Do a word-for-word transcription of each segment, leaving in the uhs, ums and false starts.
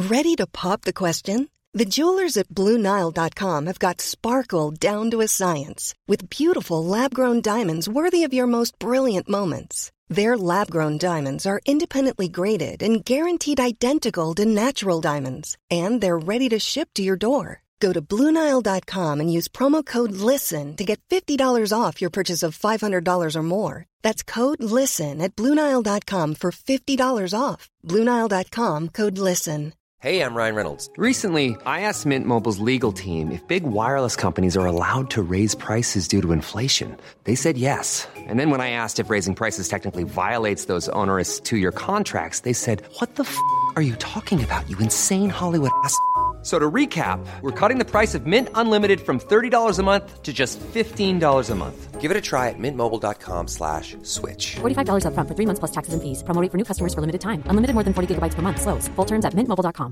Ready to pop the question? The jewelers at Blue Nile dot com have got sparkle down to a science with beautiful lab-grown diamonds worthy of your most brilliant moments. Their lab-grown diamonds are independently graded and guaranteed identical to natural diamonds, and they're ready to ship to your door. Go to Blue Nile dot com and use promo code LISTEN to get fifty dollars off your purchase of five hundred dollars or more. That's code LISTEN at Blue Nile dot com for fifty dollars off. Blue Nile dot com, code LISTEN. Hey, I'm Ryan Reynolds. Recently, I asked Mint Mobile's legal team if big wireless companies are allowed to raise prices due to inflation. They said yes. And then when I asked if raising prices technically violates those onerous two-year contracts, they said, what the f*** are you talking about, you insane Hollywood ass f- So to recap, we're cutting the price of Mint Unlimited from thirty dollars a month to just fifteen dollars a month. Give it a try at mintmobile.com slash switch. forty-five dollars up front for three months plus taxes and fees. Promo rate for new customers for limited time. Unlimited more than forty gigabytes per month. Slows full terms at mint mobile dot com.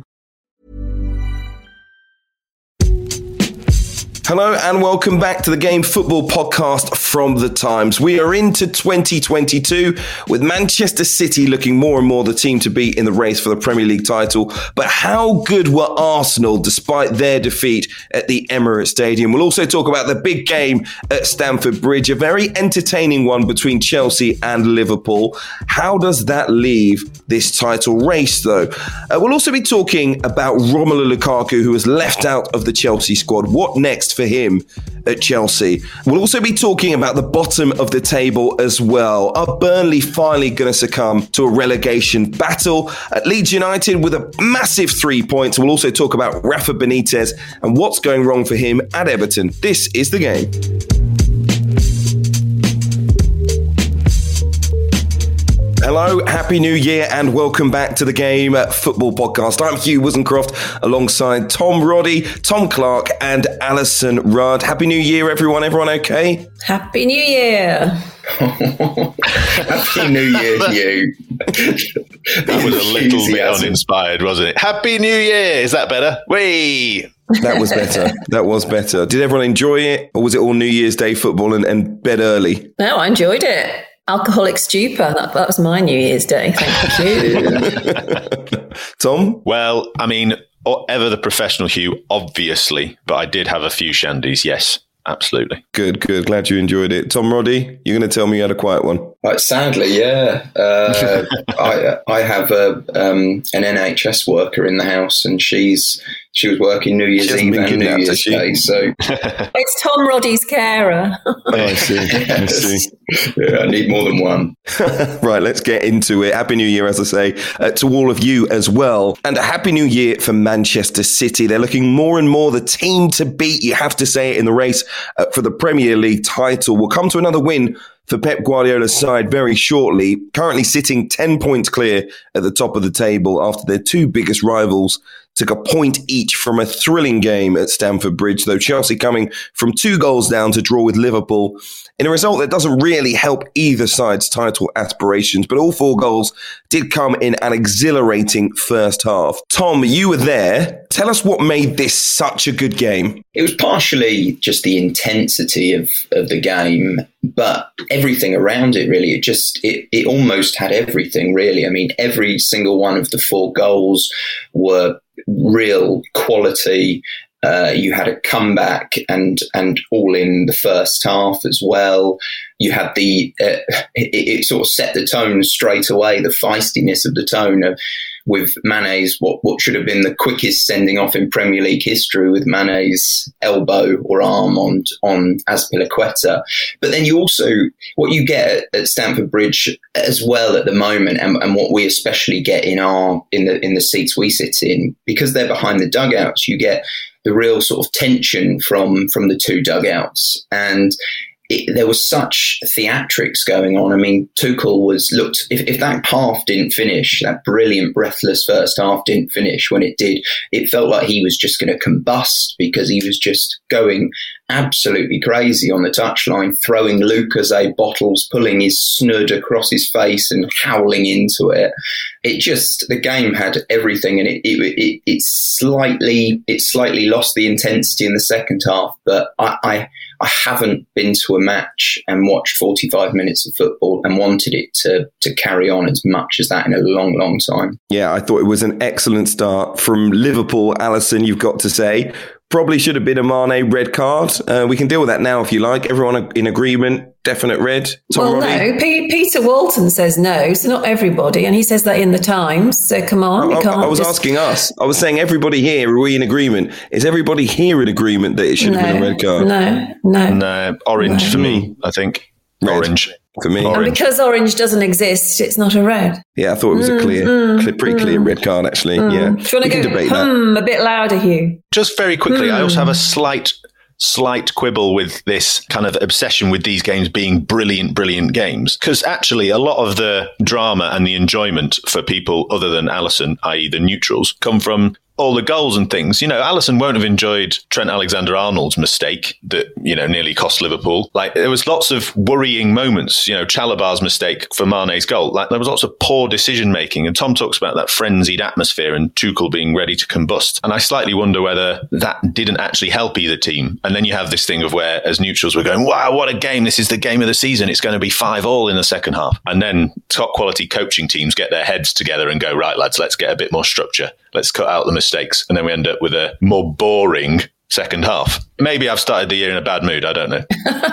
Hello and welcome back to the Game Football Podcast from The Times. We are into twenty twenty-two with Manchester City looking more and more the team to beat in the race for the Premier League title. But how good were Arsenal despite their defeat at the Emirates Stadium? We'll also talk about the big game at Stamford Bridge, a very entertaining one between Chelsea and Liverpool. How does that leave this title race though? Uh, we'll also be talking about Romelu Lukaku, who was left out of the Chelsea squad. What next for him at Chelsea? We'll also be talking about the bottom of the table as well. Are Burnley finally going to succumb to a relegation battle? At Leeds United with a massive three points. We'll also talk about Rafa Benitez and what's going wrong for him at Everton. This is The Game. Hello, Happy New Year and welcome back to the Game Football Podcast. I'm Hugh Woozencroft alongside Tom Roddy, Tom Clark and Alison Rudd. Happy New Year, everyone. Everyone okay? Happy New Year. Happy New Year to you. That was a little bit uninspired, wasn't it? Happy New Year. Is that better? Whee! That was better. That was better. Did everyone enjoy it? Or was it all New Year's Day football and, and bed early? No, I enjoyed it. Alcoholic stupor. That, that was my New Year's Day. Thank you. Tom? Well, I mean, ever the professional Hugh, obviously, but I did have a few shandies, yes. Absolutely. Good, good. Glad you enjoyed it. Tom Roddy, you're going to tell me you had a quiet one. Right, sadly, yeah. Uh, I I have a, um, an N H S worker in the house, and she's she was working New Year's Eve and New Year's Day. So it's Tom Roddy's carer. Oh, I see. I see. Yeah, I need more than one. Right, let's get into it. Happy New Year, as I say, uh, to all of you as well. And a Happy New Year for Manchester City. They're looking more and more the team to beat, you have to say it, in the race uh, for the Premier League title. We'll come to another win for Pep Guardiola's side very shortly, currently sitting ten points clear at the top of the table after their two biggest rivals took a point each from a thrilling game at Stamford Bridge, though Chelsea coming from two goals down to draw with Liverpool in a result that doesn't really help either side's title aspirations. But all four goals did come in an exhilarating first half. Tom, you were there. Tell us what made this such a good game. It was partially just the intensity of, of the game, but everything around it, really. It just, it, it almost had everything, really. I mean, every single one of the four goals were real quality. Uh, you had a comeback and and all in the first half as well. You had the, uh, it, it sort of set the tone straight away, the feistiness of the tone of, with Mane's, what, what should have been the quickest sending off in Premier League history, with Mane's elbow or arm on, on Azpilicueta. But then you also, what you get at, at Stamford Bridge as well at the moment, and, and what we especially get in our, in the, in the seats we sit in, because they're behind the dugouts, you get the real sort of tension from, from the two dugouts. And It, there was such theatrics going on. I mean, Tuchel was looked, if, if that half didn't finish, that brilliant, breathless first half didn't finish, when it did, it felt like he was just going to combust, because he was just going absolutely crazy on the touchline, throwing Lucozade bottles, pulling his snood across his face and howling into it. It just, the game had everything, and it it, it, it slightly it slightly lost the intensity in the second half. But I, I I haven't been to a match and watched forty-five minutes of football and wanted it to to carry on as much as that in a long, long time. Yeah, I thought it was an excellent start from Liverpool. Alisson, you've got to say. Probably should have been a Mane red card. Uh, we can deal with that now if you like. Everyone in agreement, definite red. Tom well, Roddy? no. P- Peter Walton says no, so not everybody. And he says that in the Times. So come on. I, you can't I was just... asking us. I was saying everybody here, are we in agreement? Is everybody here in agreement that it should no, have been a red card? No, no. No, orange no. for me, I think. Red. Orange. For me. And because orange doesn't exist, it's not a red. Yeah, I thought it was a clear, mm, clear pretty mm, clear red card, actually. Mm. Yeah. Do you want we to can go debate hmm, that. a bit louder, Hugh? Just very quickly, Hmm. I also have a slight, slight quibble with this kind of obsession with these games being brilliant, brilliant games. Because actually, a lot of the drama and the enjoyment for people other than Alisson, that is the neutrals, come from all the goals and things. You know, Alisson won't have enjoyed Trent Alexander-Arnold's mistake that, you know, nearly cost Liverpool. Like, there was lots of worrying moments. You know, Chalobah's mistake for Mane's goal. Like, there was lots of poor decision-making. And Tom talks about that frenzied atmosphere and Tuchel being ready to combust. And I slightly wonder whether that didn't actually help either team. And then you have this thing of where, as neutrals, we're going, wow, what a game. This is the game of the season. It's going to be five all in the second half. And then top-quality coaching teams get their heads together and go, right, lads, let's get a bit more structure. Let's cut out the mistakes. And then we end up with a more boring second half. Maybe I've started the year in a bad mood. I don't know.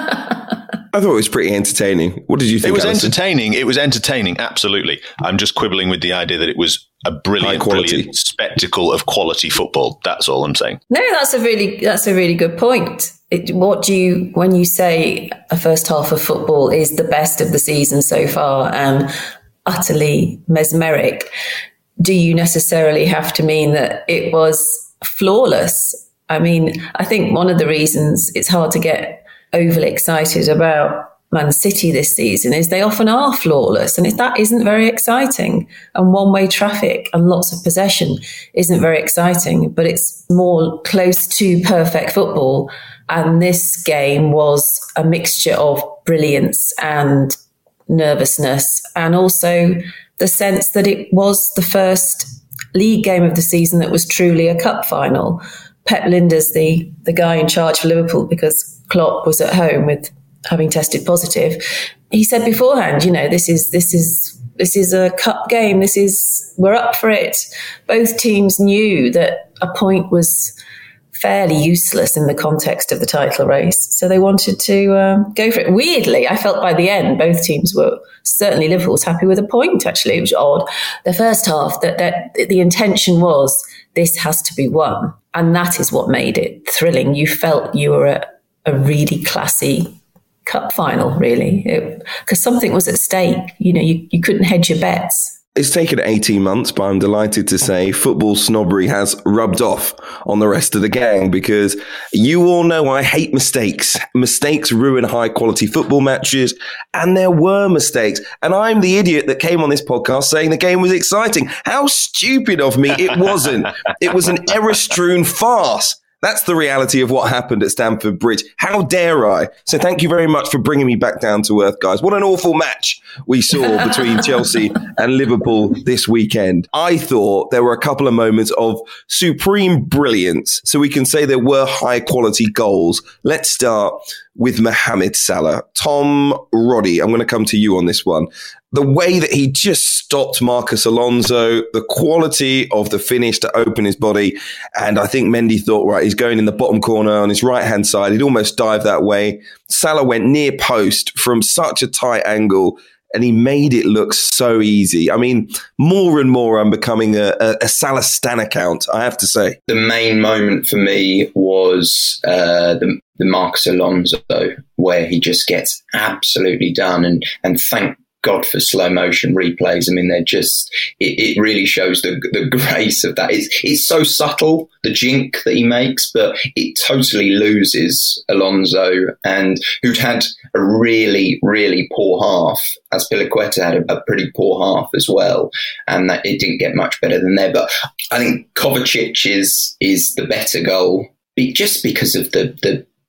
I thought it was pretty entertaining. What did you think, It was Alisson? entertaining. It was entertaining. Absolutely. I'm just quibbling with the idea that it was a brilliant, brilliant spectacle of quality football. That's all I'm saying. No, that's a really that's a really good point. It, what do you, when you say a first half of football is the best of the season so far and utterly mesmeric, do you necessarily have to mean that it was flawless? I mean, I think one of the reasons it's hard to get overly excited about Man City this season is they often are flawless, and that isn't very exciting. And one-way traffic and lots of possession isn't very exciting, but it's more close to perfect football. And this game was a mixture of brilliance and nervousness, and also the sense that it was the first league game of the season that was truly a cup final. Pep Lijnders, the, the guy in charge for Liverpool, because Klopp was at home with having tested positive, he said beforehand, you know, this is this is this is a cup game. This is we're up for it. Both teams knew that a point was fairly useless in the context of the title race, so they wanted to um, go for it. Weirdly, I felt by the end both teams were, certainly Liverpool was happy with a point. Actually, it was odd. The first half, that that the intention was this has to be won, and that is what made it thrilling. You felt you were at a really classy cup final, really, because something was at stake. You know, you, you couldn't hedge your bets. It's taken eighteen months, but I'm delighted to say football snobbery has rubbed off on the rest of the gang, because you all know I hate mistakes. Mistakes ruin high quality football matches, and there were mistakes. And I'm the idiot that came on this podcast saying the game was exciting. How stupid of me. It wasn't. It was an error-strewn farce. That's the reality of what happened at Stamford Bridge. How dare I? So thank you very much for bringing me back down to earth, guys. What an awful match we saw between Chelsea and Liverpool this weekend. I thought there were a couple of moments of supreme brilliance, so we can say there were high quality goals. Let's start with Mohamed Salah. Tom Roddy, I'm going to come to you on this one. The way that he just stopped Marcus Alonso, the quality of the finish to open his body. And I think Mendy thought, right, he's going in the bottom corner on his right-hand side. He'd almost dived that way. Salah went near post from such a tight angle, and he made it look so easy. I mean, more and more I'm becoming a, a, a Salah stan account, I have to say. The main moment for me was uh, the, the Marcus Alonso, where he just gets absolutely done. And, and thank God for slow motion replays. I mean, they're just, it, it really shows the the grace of that. It's, it's so subtle, the jink that he makes, but it totally loses Alonso, and who'd had a really, really poor half, as Piliqueta had a, a pretty poor half as well. And that it didn't get much better than there. But I think Kovacic is, is the better goal, just because of the, the,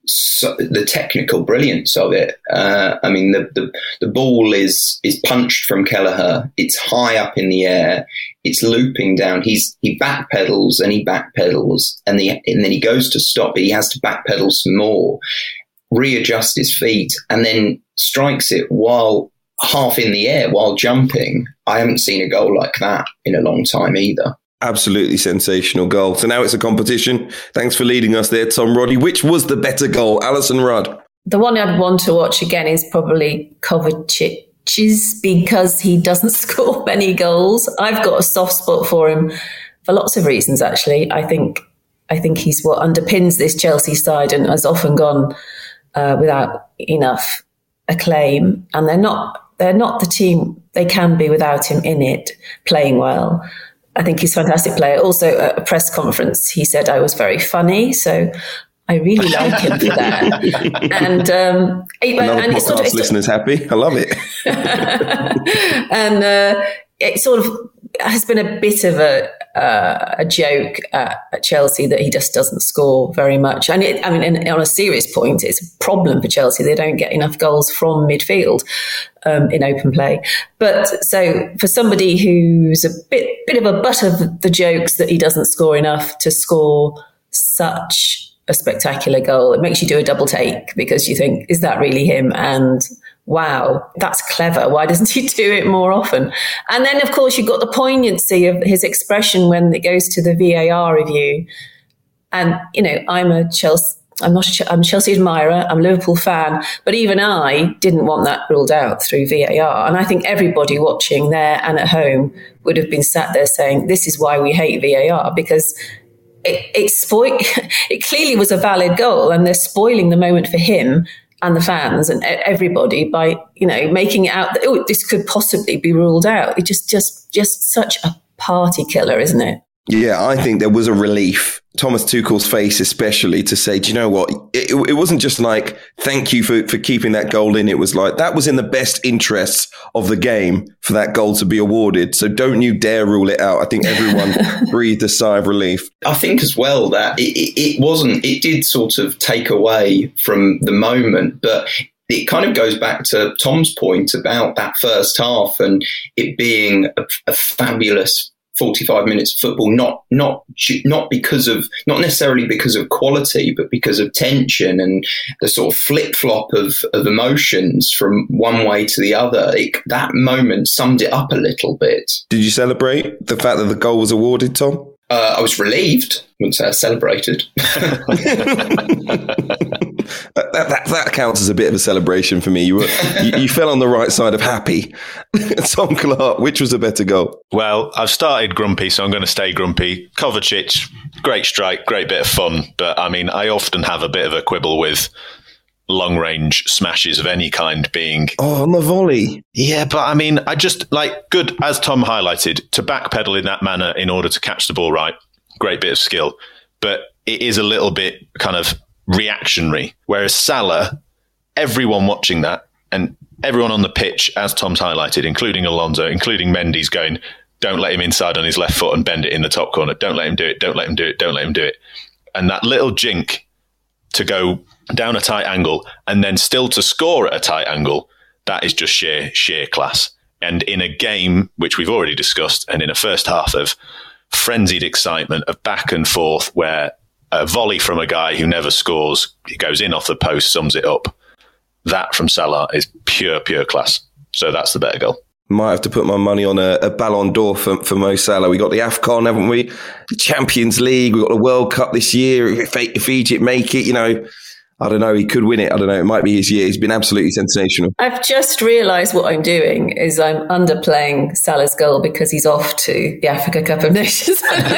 so, the technical brilliance of it. Uh, I mean, the, the the ball is is punched from Kelleher. It's high up in the air. It's looping down. He's he backpedals and he backpedals, and the and then he goes to stop. He has to backpedal some more, readjust his feet, and then strikes it while half in the air while jumping. I haven't seen a goal like that in a long time either. Absolutely sensational goal. So now it's a competition. Thanks for leading us there, Tom Roddy. Which was the better goal, Alison Rudd? The one I'd want to watch again is probably Kovacic's, because he doesn't score many goals. I've got a soft spot for him for lots of reasons, actually. I think I think he's what underpins this Chelsea side and has often gone uh, without enough acclaim. And they're not they're not the team they can be without him in it, playing well. I think he's a fantastic player. Also, at a press conference, he said I was very funny. So I really like him for that. And, um, Another and podcast it's sort of, it's listeners happy. I love it. and uh, it sort of has been a bit of a uh, a joke at, at Chelsea that he just doesn't score very much. And it, I mean, in, on a serious point, it's a problem for Chelsea. They don't get enough goals from midfield um, in open play. But so for somebody who's a bit bit of a butt of the jokes that he doesn't score enough to score such a spectacular goal, it makes you do a double take, because you think, is that really him? And wow, that's clever. Why doesn't he do it more often? And then, of course, you've got the poignancy of his expression when it goes to the V A R review. And, you know, I'm a Chelsea, I'm not a, I'm a Chelsea admirer, I'm a Liverpool fan, but even I didn't want that ruled out through V A R. And I think everybody watching there and at home would have been sat there saying, this is why we hate V A R, because it, it, spoil- it clearly was a valid goal, and they're spoiling the moment for him and the fans and everybody by, you know, making it out that, oh, this could possibly be ruled out. It just, just, just such a party killer, isn't it? Yeah, I think there was a relief, Thomas Tuchel's face especially, to say, do you know what? It, it wasn't just like, thank you for, for keeping that goal in. It was like, that was in the best interests of the game for that goal to be awarded. So don't you dare rule it out. I think everyone breathed a sigh of relief. I think as well that it, it, it wasn't, it did sort of take away from the moment, but it kind of goes back to Tom's point about that first half and it being a, a fabulous forty-five minutes of football, not not not because of not necessarily because of quality, but because of tension and the sort of flip flop of, of emotions from one way to the other. It, that moment summed it up a little bit. Did you celebrate the fact that the goal was awarded, Tom? Uh, I was relieved. I wouldn't say I celebrated. that, that, that counts as a bit of a celebration for me. You were you, you fell on the right side of happy. Tom Clark, which was a better goal? Well, I've started grumpy, so I'm going to stay grumpy. Kovacic, great strike, great bit of fun. But I mean, I often have a bit of a quibble with long range smashes of any kind being. Oh, on the volley. Yeah, but I mean, I just like good, as Tom highlighted, to backpedal in that manner in order to catch the ball right. Great bit of skill. But it is a little bit kind of reactionary. Whereas Salah, everyone watching that and everyone on the pitch, as Tom's highlighted, including Alonso, including Mendy's going, don't let him inside on his left foot and bend it in the top corner. Don't let him do it. Don't let him do it. Don't let him do it. And that little jink to go down a tight angle and then still to score at a tight angle, that is just sheer, sheer class. And in a game, which we've already discussed, and in a first half of frenzied excitement, of back and forth, where a volley from a guy who never scores, he goes in off the post, sums it up. That from Salah is pure, pure class. So that's the better goal. Might have to put my money on a, a Ballon d'Or for, for Mo Salah. We got the AFCON, haven't we? The Champions League. We got the World Cup this year. If, if Egypt make it, you know, I don't know. He could win it. I don't know. It might be his year. He's been absolutely sensational. I've just realised what I'm doing is I'm underplaying Salah's goal because he's off to the Africa Cup of Nations.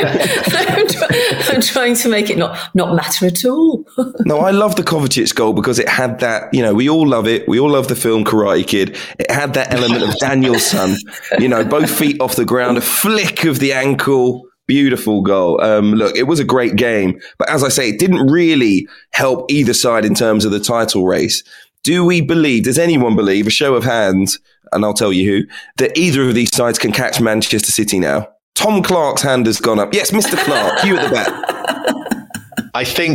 I'm, try- I'm trying to make it not, not matter at all. No, I love the Kovacic goal because it had that, you know, we all love it. We all love the film Karate Kid. It had that element of Danielson, you know, both feet off the ground, a flick of the ankle. Beautiful goal. Um, look, it was a great game, but as I say, it didn't really help either side in terms of the title race. Do we believe, does anyone believe, a show of hands, and I'll tell you who, that either of these sides can catch Manchester City now? Tom Clark's hand has gone up. Yes, Mister Clark, you at the back. I think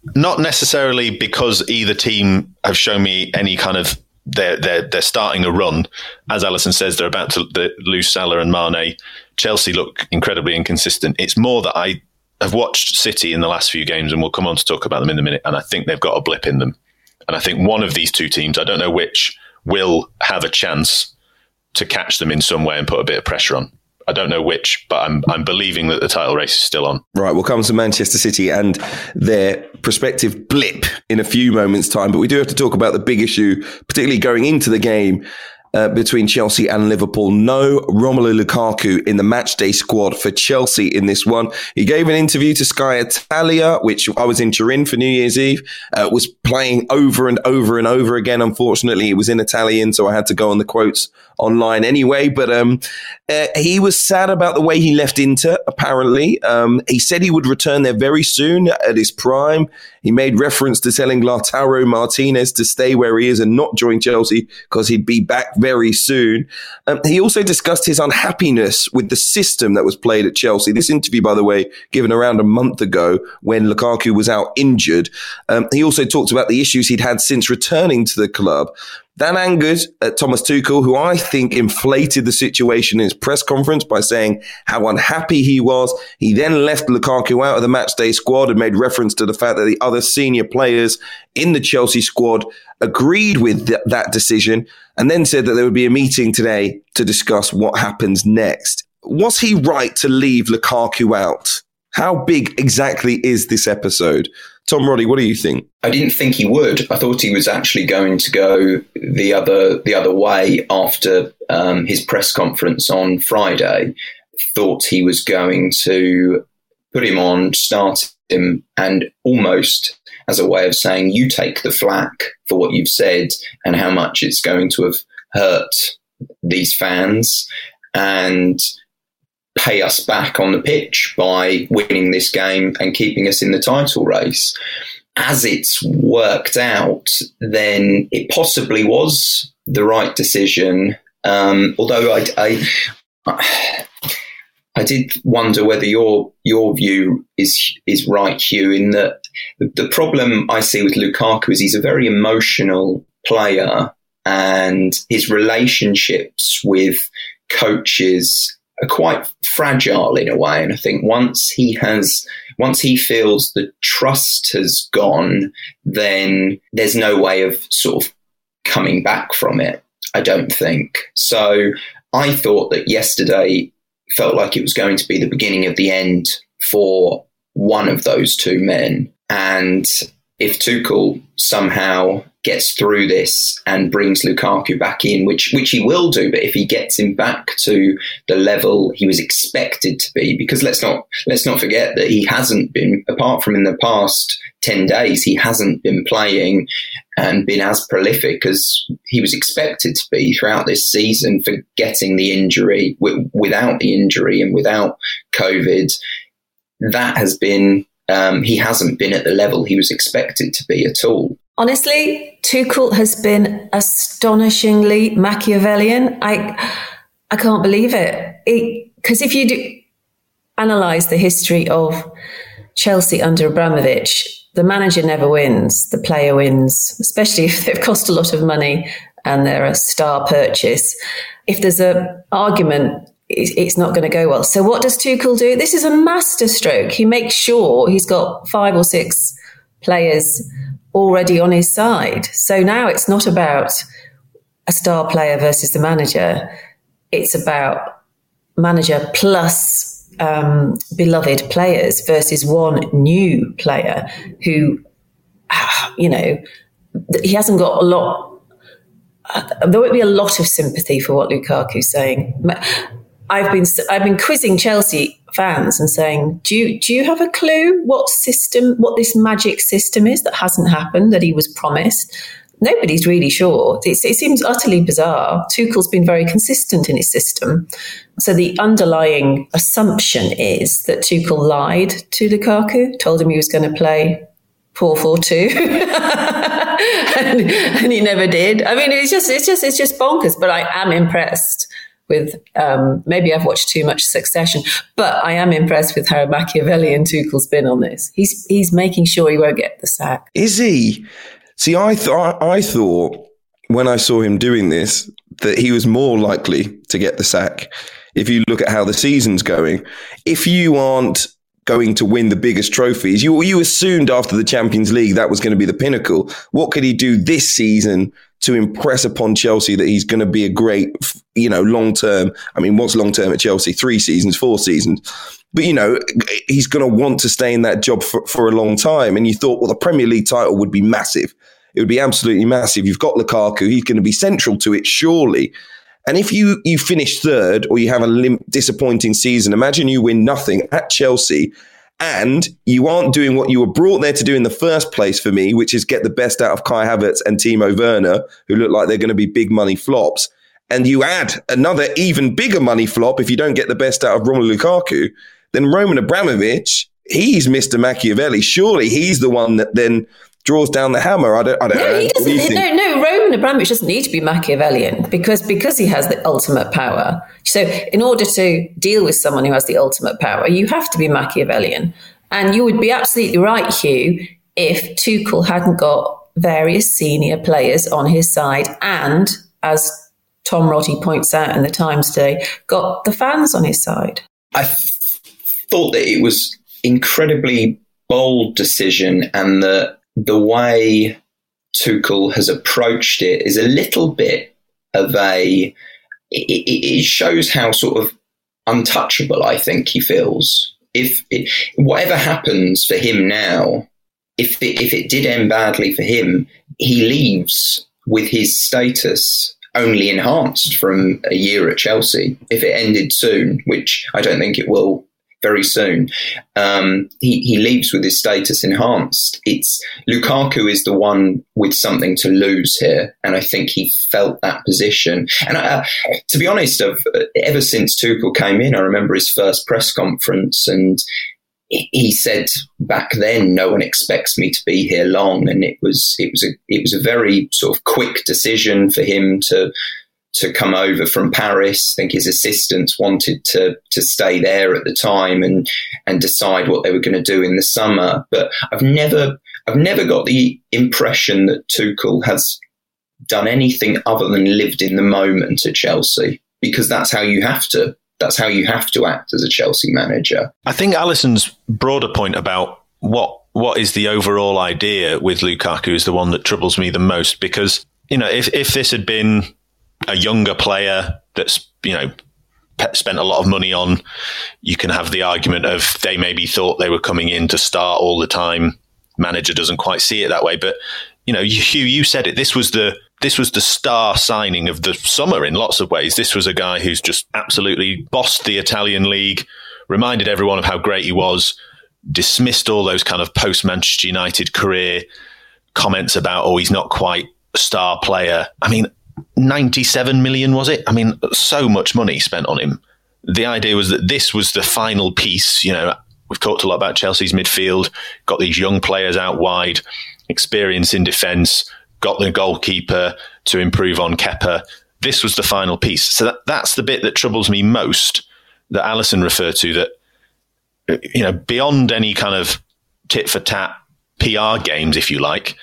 not necessarily because either team have shown me any kind of they're they're they're starting a run. As Alison says, they're about to lose Salah and Mane. Chelsea look incredibly inconsistent. It's more that I have watched City in the last few games, and we'll come on to talk about them in a minute, and I think they've got a blip in them. And I think one of these two teams, I don't know which, will have a chance to catch them in some way and put a bit of pressure on. I don't know which, but I'm I'm believing that the title race is still on. Right, we'll come to Manchester City and their prospective blip in a few moments' time, but we do have to talk about the big issue, particularly going into the game uh, between Chelsea and Liverpool. No Romelu Lukaku in the matchday squad for Chelsea in this one. He gave an interview to Sky Italia, which I was in Turin for New Year's Eve, uh, was playing over and over and over again. Unfortunately, it was in Italian, so I had to go on the quotes online anyway, but um, uh, he was sad about the way he left Inter, apparently. Um, he said he would return there very soon at his prime. He made reference to telling Lautaro Martinez to stay where he is and not join Chelsea because he'd be back very soon. Um, he also discussed his unhappiness with the system that was played at Chelsea. This interview, by the way, given around a month ago when Lukaku was out injured. Um, he also talked about the issues he'd had since returning to the club. That angered uh, Thomas Tuchel, who I think inflated the situation in his press conference by saying how unhappy he was. He then left Lukaku out of the matchday squad and made reference to the fact that the other senior players in the Chelsea squad agreed with th- that decision, and then said that there would be a meeting today to discuss what happens next. Was he right to leave Lukaku out? How big exactly is this episode? Tom Roddy, what do you think? I didn't think he would. I thought he was actually going to go the other the other way after um, his press conference on Friday. Thought he was going to put him on, start him, and almost as a way of saying, you take the flak for what you've said and how much it's going to have hurt these fans, and pay us back on the pitch by winning this game and keeping us in the title race. As it's worked out, then it possibly was the right decision. Um, although I, I, I did wonder whether your your view is is right, Hugh, in that the problem I see with Lukaku is he's a very emotional player, and his relationships with coaches are quite fragile in a way. And I think once he has, once he feels the trust has gone, then there's no way of sort of coming back from it, I don't think. So I thought that yesterday felt like it was going to be the beginning of the end for one of those two men. And if Tuchel somehow gets through this and brings Lukaku back in, which which he will do, but if he gets him back to the level he was expected to be, because let's not let's not forget that he hasn't been, apart from in the past ten days, he hasn't been playing and been as prolific as he was expected to be throughout this season, forgetting the injury, w- without the injury and without COVID. That has been, um, he hasn't been at the level he was expected to be at all. Honestly, Tuchel has been astonishingly Machiavellian. I I can't believe it. Because if you do analyse the history of Chelsea under Abramovich, the manager never wins, the player wins, especially if they've cost a lot of money and they're a star purchase. If there's an argument, it's not going to go well. So what does Tuchel do? This is a masterstroke. He makes sure he's got five or six players already on his side. So now it's not about a star player versus the manager. It's about manager plus um, beloved players versus one new player who, you know, he hasn't got a lot. Uh, there won't be a lot of sympathy for what Lukaku's saying. I've been I've been quizzing Chelsea fans and saying, do you do you have a clue what system, what this magic system is that hasn't happened, that he was promised? Nobody's really sure. It's, it seems utterly bizarre. Tuchel's been very consistent in his system. So the underlying assumption is that Tuchel lied to Lukaku, told him he was going to play four four two, and, and he never did. I mean, it's just it's just it's just bonkers. But I am impressed with, um, maybe I've watched too much Succession, but I am impressed with how Machiavellian Tuchel's been on this. He's he's making sure he won't get the sack. Is he? See, I thought I thought when I saw him doing this that he was more likely to get the sack. If you look at how the season's going, if you aren't going to win the biggest trophies, you you assumed after the Champions League that was going to be the pinnacle. What could he do this season to impress upon Chelsea that he's going to be a great, you know, long term? I mean, what's long term at Chelsea? Three seasons, four seasons. But, you know, he's going to want to stay in that job for, for a long time. And you thought, well, the Premier League title would be massive. It would be absolutely massive. You've got Lukaku. He's going to be central to it, surely. And if you, you finish third or you have a lim- disappointing season, imagine you win nothing at Chelsea and you aren't doing what you were brought there to do in the first place for me, which is get the best out of Kai Havertz and Timo Werner, who look like they're going to be big money flops. And you add another even bigger money flop if you don't get the best out of Romelu Lukaku, then Roman Abramovich, he's Mister Machiavelli. Surely he's the one that then draws down the hammer. I don't, I don't no, know. He doesn't, no, no, Roman Abramovich doesn't need to be Machiavellian because, because he has the ultimate power. So in order to deal with someone who has the ultimate power, you have to be Machiavellian. And you would be absolutely right, Hugh, if Tuchel hadn't got various senior players on his side and, as Tom Roddy points out in the Times today, got the fans on his side. I th- thought that it was incredibly bold decision and that the way Tuchel has approached it is a little bit of a, it, it shows how sort of untouchable I think he feels. If it, whatever happens for him now, if it, if it did end badly for him, he leaves with his status only enhanced from a year at Chelsea. If it ended soon, which I don't think it will very soon, um, he, he leaves with his status enhanced. It's Lukaku is the one with something to lose here, and I think he felt that position. And I, uh, to be honest, I've, ever since Tuchel came in, I remember his first press conference, and he said back then, "No one expects me to be here long," and it was it was a it was a very sort of quick decision for him to. to come over from Paris. I think his assistants wanted to to stay there at the time and and decide what they were going to do in the summer. But I've never I've never got the impression that Tuchel has done anything other than lived in the moment at Chelsea, because that's how you have to that's how you have to act as a Chelsea manager. I think Alisson's broader point about what what is the overall idea with Lukaku is the one that troubles me the most, because, you know, if if this had been a younger player that's, you know, spent a lot of money on, you can have the argument of they maybe thought they were coming in to start all the time. Manager doesn't quite see it that way. But, you know, Hugh, you said it. This was the this was the star signing of the summer in lots of ways. This was a guy who's just absolutely bossed the Italian league, reminded everyone of how great he was, dismissed all those kind of post-Manchester United career comments about, oh, he's not quite a star player. I mean, ninety-seven million, was it? I mean, so much money spent on him. The idea was that this was the final piece. You know, we've talked a lot about Chelsea's midfield, got these young players out wide, experience in defence, got the goalkeeper to improve on Kepa. This was the final piece. So that, that's the bit that troubles me most, that Alisson referred to, that, you know, beyond any kind of tit for tat P R games, if you like,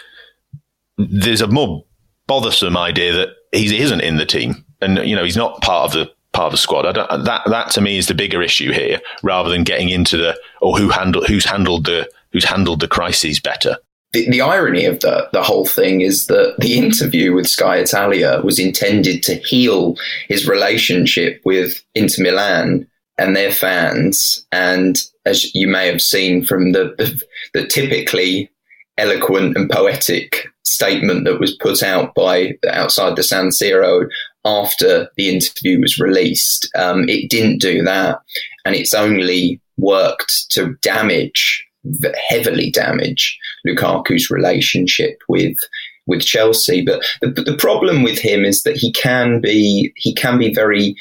there's a more bothersome idea that he isn't in the team, and, you know, he's not part of the part of the squad. I don't, that that to me is the bigger issue here, rather than getting into the or who handled who's handled the who's handled the crises better. The, the irony of the the whole thing is that the interview with Sky Italia was intended to heal his relationship with Inter Milan and their fans, and as you may have seen from the the, the typically eloquent and poetic statement that was put out by outside the San Siro after the interview was released, um, it didn't do that, and it's only worked to damage, heavily damage, Lukaku's relationship with with Chelsea. But the, the problem with him is that he can be he can be very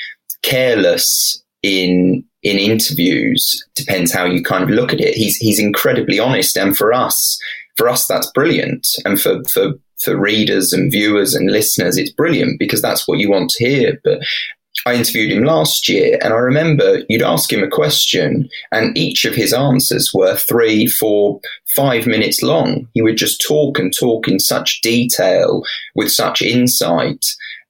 careless in in interviews. Depends how you kind of look at it. He's he's incredibly honest, and for us. For us, that's brilliant. And for, for, for readers and viewers and listeners, it's brilliant because that's what you want to hear. But I interviewed him last year, and I remember you'd ask him a question and each of his answers were three, four, five minutes long. He would just talk and talk in such detail with such insight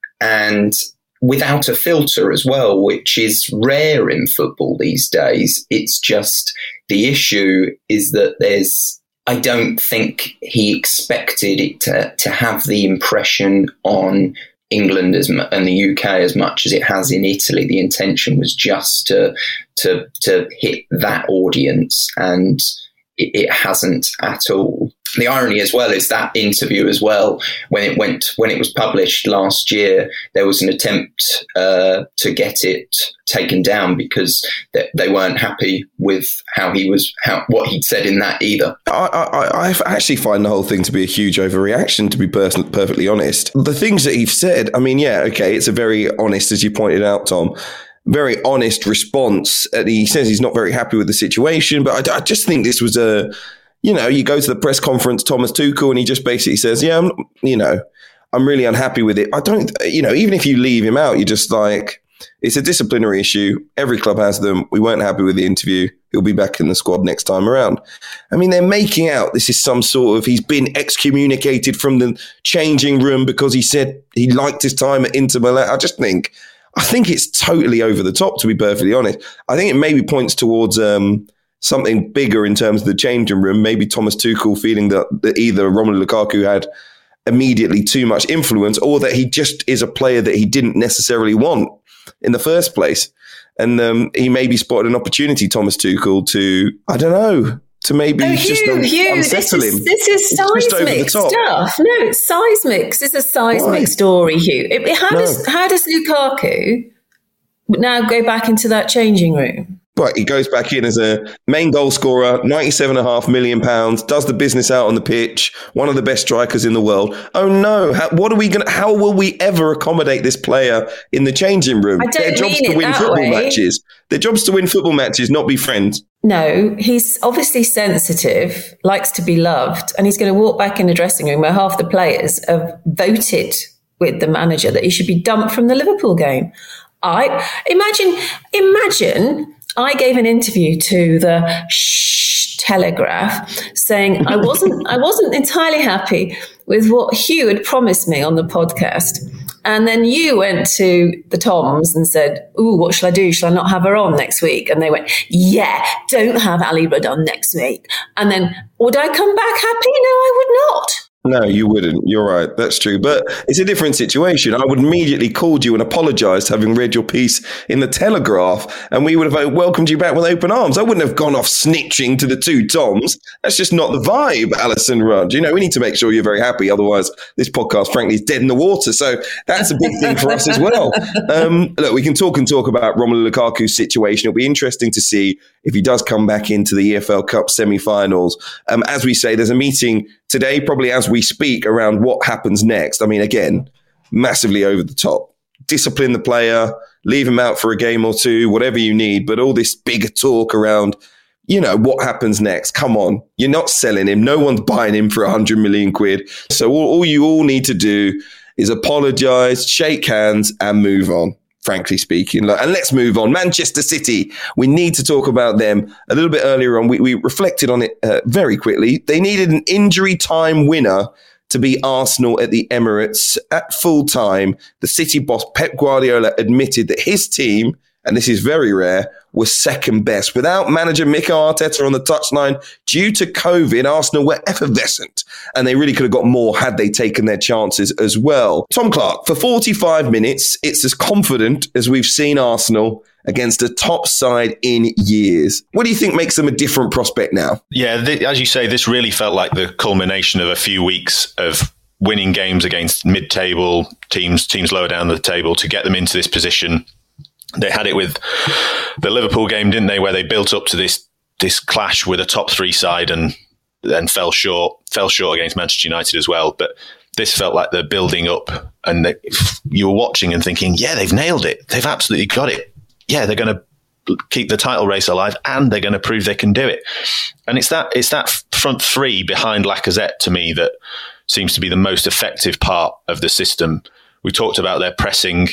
and without a filter as well, which is rare in football these days. It's just the issue is that there's, I don't think he expected it to, to have the impression on England as mu- and the U K as much as it has in Italy. The intention was just to to to hit that audience, and it, it hasn't at all. The irony as well is that interview as well, when it went when it was published last year, there was an attempt uh, to get it taken down because they, they weren't happy with how he was, how what he'd said in that either. I, I, I actually find the whole thing to be a huge overreaction, to be person, perfectly honest. The things that he's said, I mean, yeah, okay, it's a very honest, as you pointed out, Tom, very honest response. And he says he's not very happy with the situation, but I, I just think this was a... You know, you go to the press conference, Thomas Tuchel, and he just basically says, yeah, I'm, you know, I'm really unhappy with it. I don't, you know, even if you leave him out, you're just like, it's a disciplinary issue. Every club has them. We weren't happy with the interview. He'll be back in the squad next time around. I mean, they're making out this is some sort of, he's been excommunicated from the changing room because he said he liked his time at Inter Milan. I just think, I think it's totally over the top, to be perfectly honest. I think it maybe points towards, um, something bigger in terms of the changing room, maybe Thomas Tuchel feeling that, that either Romelu Lukaku had immediately too much influence or that he just is a player that he didn't necessarily want in the first place. And um, he maybe spotted an opportunity, Thomas Tuchel, to, I don't know, to maybe oh, just Hugh, un- Hugh, unsettle this is, him. This is seismic stuff. No, it's seismic. This is a seismic Why? story, Hugh. It, how, No. does, how does Lukaku now go back into that changing room? Right, he goes back in as a main goal scorer, ninety-seven and a half million pounds, does the business out on the pitch, one of the best strikers in the world. Oh no, how, what are we going? How will we ever accommodate this player in the changing room? I don't Their job's mean to it win that football way. matches. Their job's to win football matches, not be friends. No, he's obviously sensitive, likes to be loved, and he's going to walk back in the dressing room where half the players have voted with the manager that he should be dumped from the Liverpool game. I imagine, imagine. I gave an interview to the Shh Telegraph saying I wasn't I wasn't entirely happy with what Hugh had promised me on the podcast. And then you went to the Toms and said, ooh, what shall I do? Shall I not have her on next week? And they went, yeah, don't have Ali Rudd on next week. And then would I come back happy? No, I would not. No, you wouldn't. You're right. That's true. But it's a different situation. I would immediately called you and apologized having read your piece in the Telegraph, and we would have welcomed you back with open arms. I wouldn't have gone off snitching to the two Toms. That's just not the vibe, Alison Rudd. You know, we need to make sure you're very happy. Otherwise, this podcast, frankly, is dead in the water. So that's a big thing for us as well. Um, look, we can talk and talk about Romelu Lukaku's situation. It'll be interesting to see if he does come back into the E F L Cup semi-finals. Um, as we say, there's a meeting today, probably as we speak, around what happens next. I mean, again, massively over the top. Discipline the player, leave him out for a game or two, whatever you need. But all this bigger talk around, you know, what happens next? Come on. You're not selling him. No one's buying him for one hundred million quid. So all, all you all need to do is apologize, shake hands, and move on. Frankly speaking. And let's move on. Manchester City. We need to talk about them. A little bit earlier on, we, we reflected on it uh, very quickly. They needed an injury time winner to beat Arsenal at the Emirates at full time. The City boss, Pep Guardiola, admitted that his team, and this is very rare, was second best. Without manager Mikel Arteta on the touchline due to COVID, Arsenal were effervescent, and they really could have got more had they taken their chances as well. Tom Clark, for forty-five minutes, it's as confident as we've seen Arsenal against a top side in years. What do you think makes them a different prospect now? Yeah, th- as you say, this really felt like the culmination of a few weeks of winning games against mid-table teams, teams lower down the table, to get them into this position. They had it with the Liverpool game, didn't they, where they built up to this this clash with a top three side and then fell short, fell short against Manchester United as well. But this felt like they're building up, and they, you were watching and thinking, yeah, they've nailed it. They've absolutely got it. Yeah, they're going to keep the title race alive, and they're going to prove they can do it. And it's that it's that front three behind Lacazette, to me, that seems to be the most effective part of the system. We talked about their pressing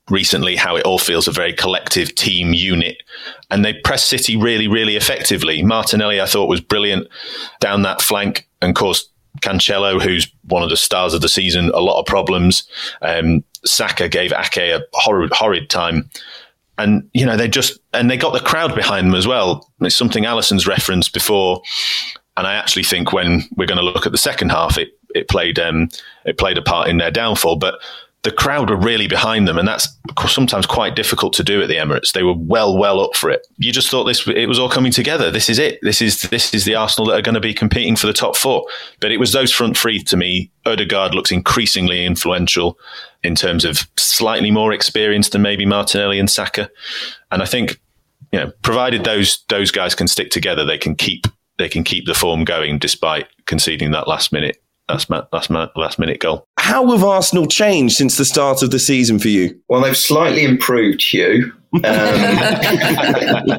recently how it all feels a very collective team unit. And they pressed City really, really effectively. Martinelli, I thought, was brilliant down that flank and caused Cancelo, who's one of the stars of the season, a lot of problems. Um, Saka gave Ake a horrid, horrid time. And, you know, they just, and they got the crowd behind them as well. It's something Alisson's referenced before. And I actually think when we're going to look at the second half, it, it played, um, it played a part in their downfall. But the crowd were really behind them, and that's sometimes quite difficult to do at the Emirates. They were well, well up for it. You just thought this, it was all coming together. This is it. This is this is the Arsenal that are going to be competing for the top four. But it was those front three to me. Odegaard looks increasingly influential in terms of slightly more experience than maybe Martinelli and Saka. And I think, you know, provided those those guys can stick together, they can keep they can keep the form going despite conceding that last minute last last last minute goal. How have Arsenal changed since the start of the season for you? Well, they've slightly improved, Hugh. Um, uh,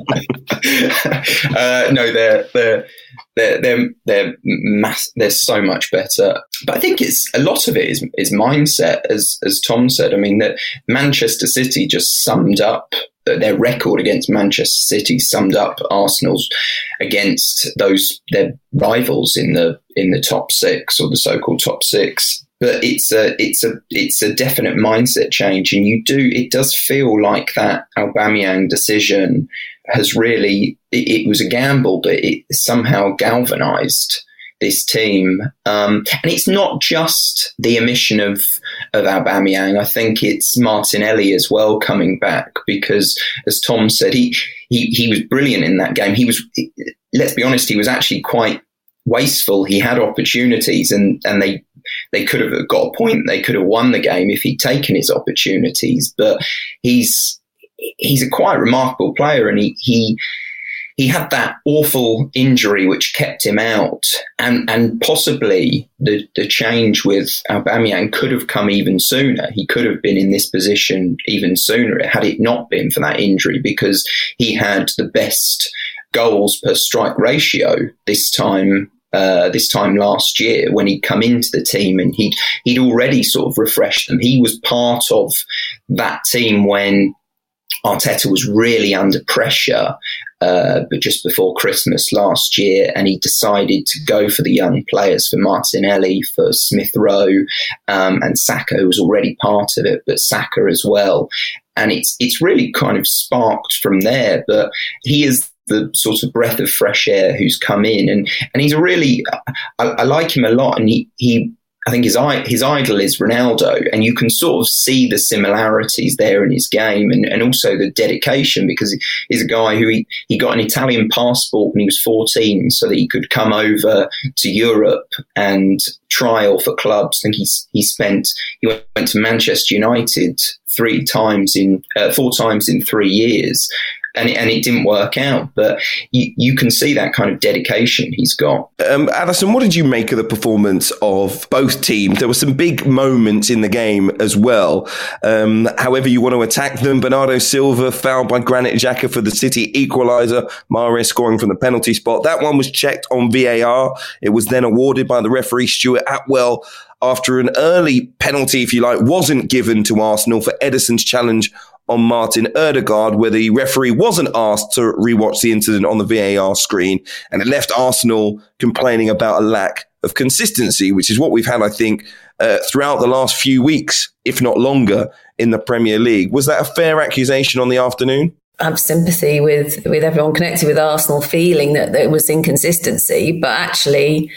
no, they're they're they're they're they're, mass- they're so much better. But I think it's a lot of it is is mindset, as as Tom said. I mean, that Manchester City just summed up their record against Manchester City, summed up Arsenal's against those their rivals in the in the top six, or the so-called top six. But it's a it's a it's a definite mindset change, and you do it does feel like that Aubameyang decision has really it, it was a gamble, but it somehow galvanised this team. Um, and it's not just the omission of of Aubameyang. I think it's Martinelli as well coming back, because, as Tom said, he he he was brilliant in that game. He was, let's be honest, he was actually quite wasteful. He had opportunities, and and they. They could have got a point. They could have won the game if he'd taken his opportunities. But he's he's a quite remarkable player, and he he he had that awful injury which kept him out, and and possibly the the change with Aubameyang could have come even sooner. He could have been in this position even sooner had it not been for that injury, because he had the best goals per strike ratio this time. Uh, this time last year, when he'd come into the team, and he'd he'd already sort of refreshed them. He was part of that team when Arteta was really under pressure, uh, but just before Christmas last year, and he decided to go for the young players, for Martinelli, for Smith Rowe, um, and Saka was already part of it, but Saka as well. And it's it's really kind of sparked from there. But he is the sort of breath of fresh air who's come in, and and he's a really I, I like him a lot, and he he I think his his idol is Ronaldo, and you can sort of see the similarities there in his game, and, and also the dedication, because he's a guy who he, he got an Italian passport when he was fourteen so that he could come over to Europe and trial for clubs. I think he's he spent he went to Manchester United three times in uh, four times in three years. And it, and it didn't work out, but you, you can see that kind of dedication he's got. Um, Alison, what did you make of the performance of both teams? There were some big moments in the game as well. Um, however you want to attack them, Bernardo Silva fouled by Granit Xhaka for the City equaliser, Mahrez scoring from the penalty spot. That one was checked on V A R. It was then awarded by the referee, Stuart Atwell, after an early penalty, if you like, wasn't given to Arsenal for Ederson's challenge on Martin Odegaard, where the referee wasn't asked to rewatch the incident on the V A R screen, and it left Arsenal complaining about a lack of consistency, which is what we've had, I think, uh, throughout the last few weeks, if not longer, in the Premier League. Was that a fair accusation on the afternoon? I have sympathy with, with everyone connected with Arsenal feeling that there was inconsistency, but actually,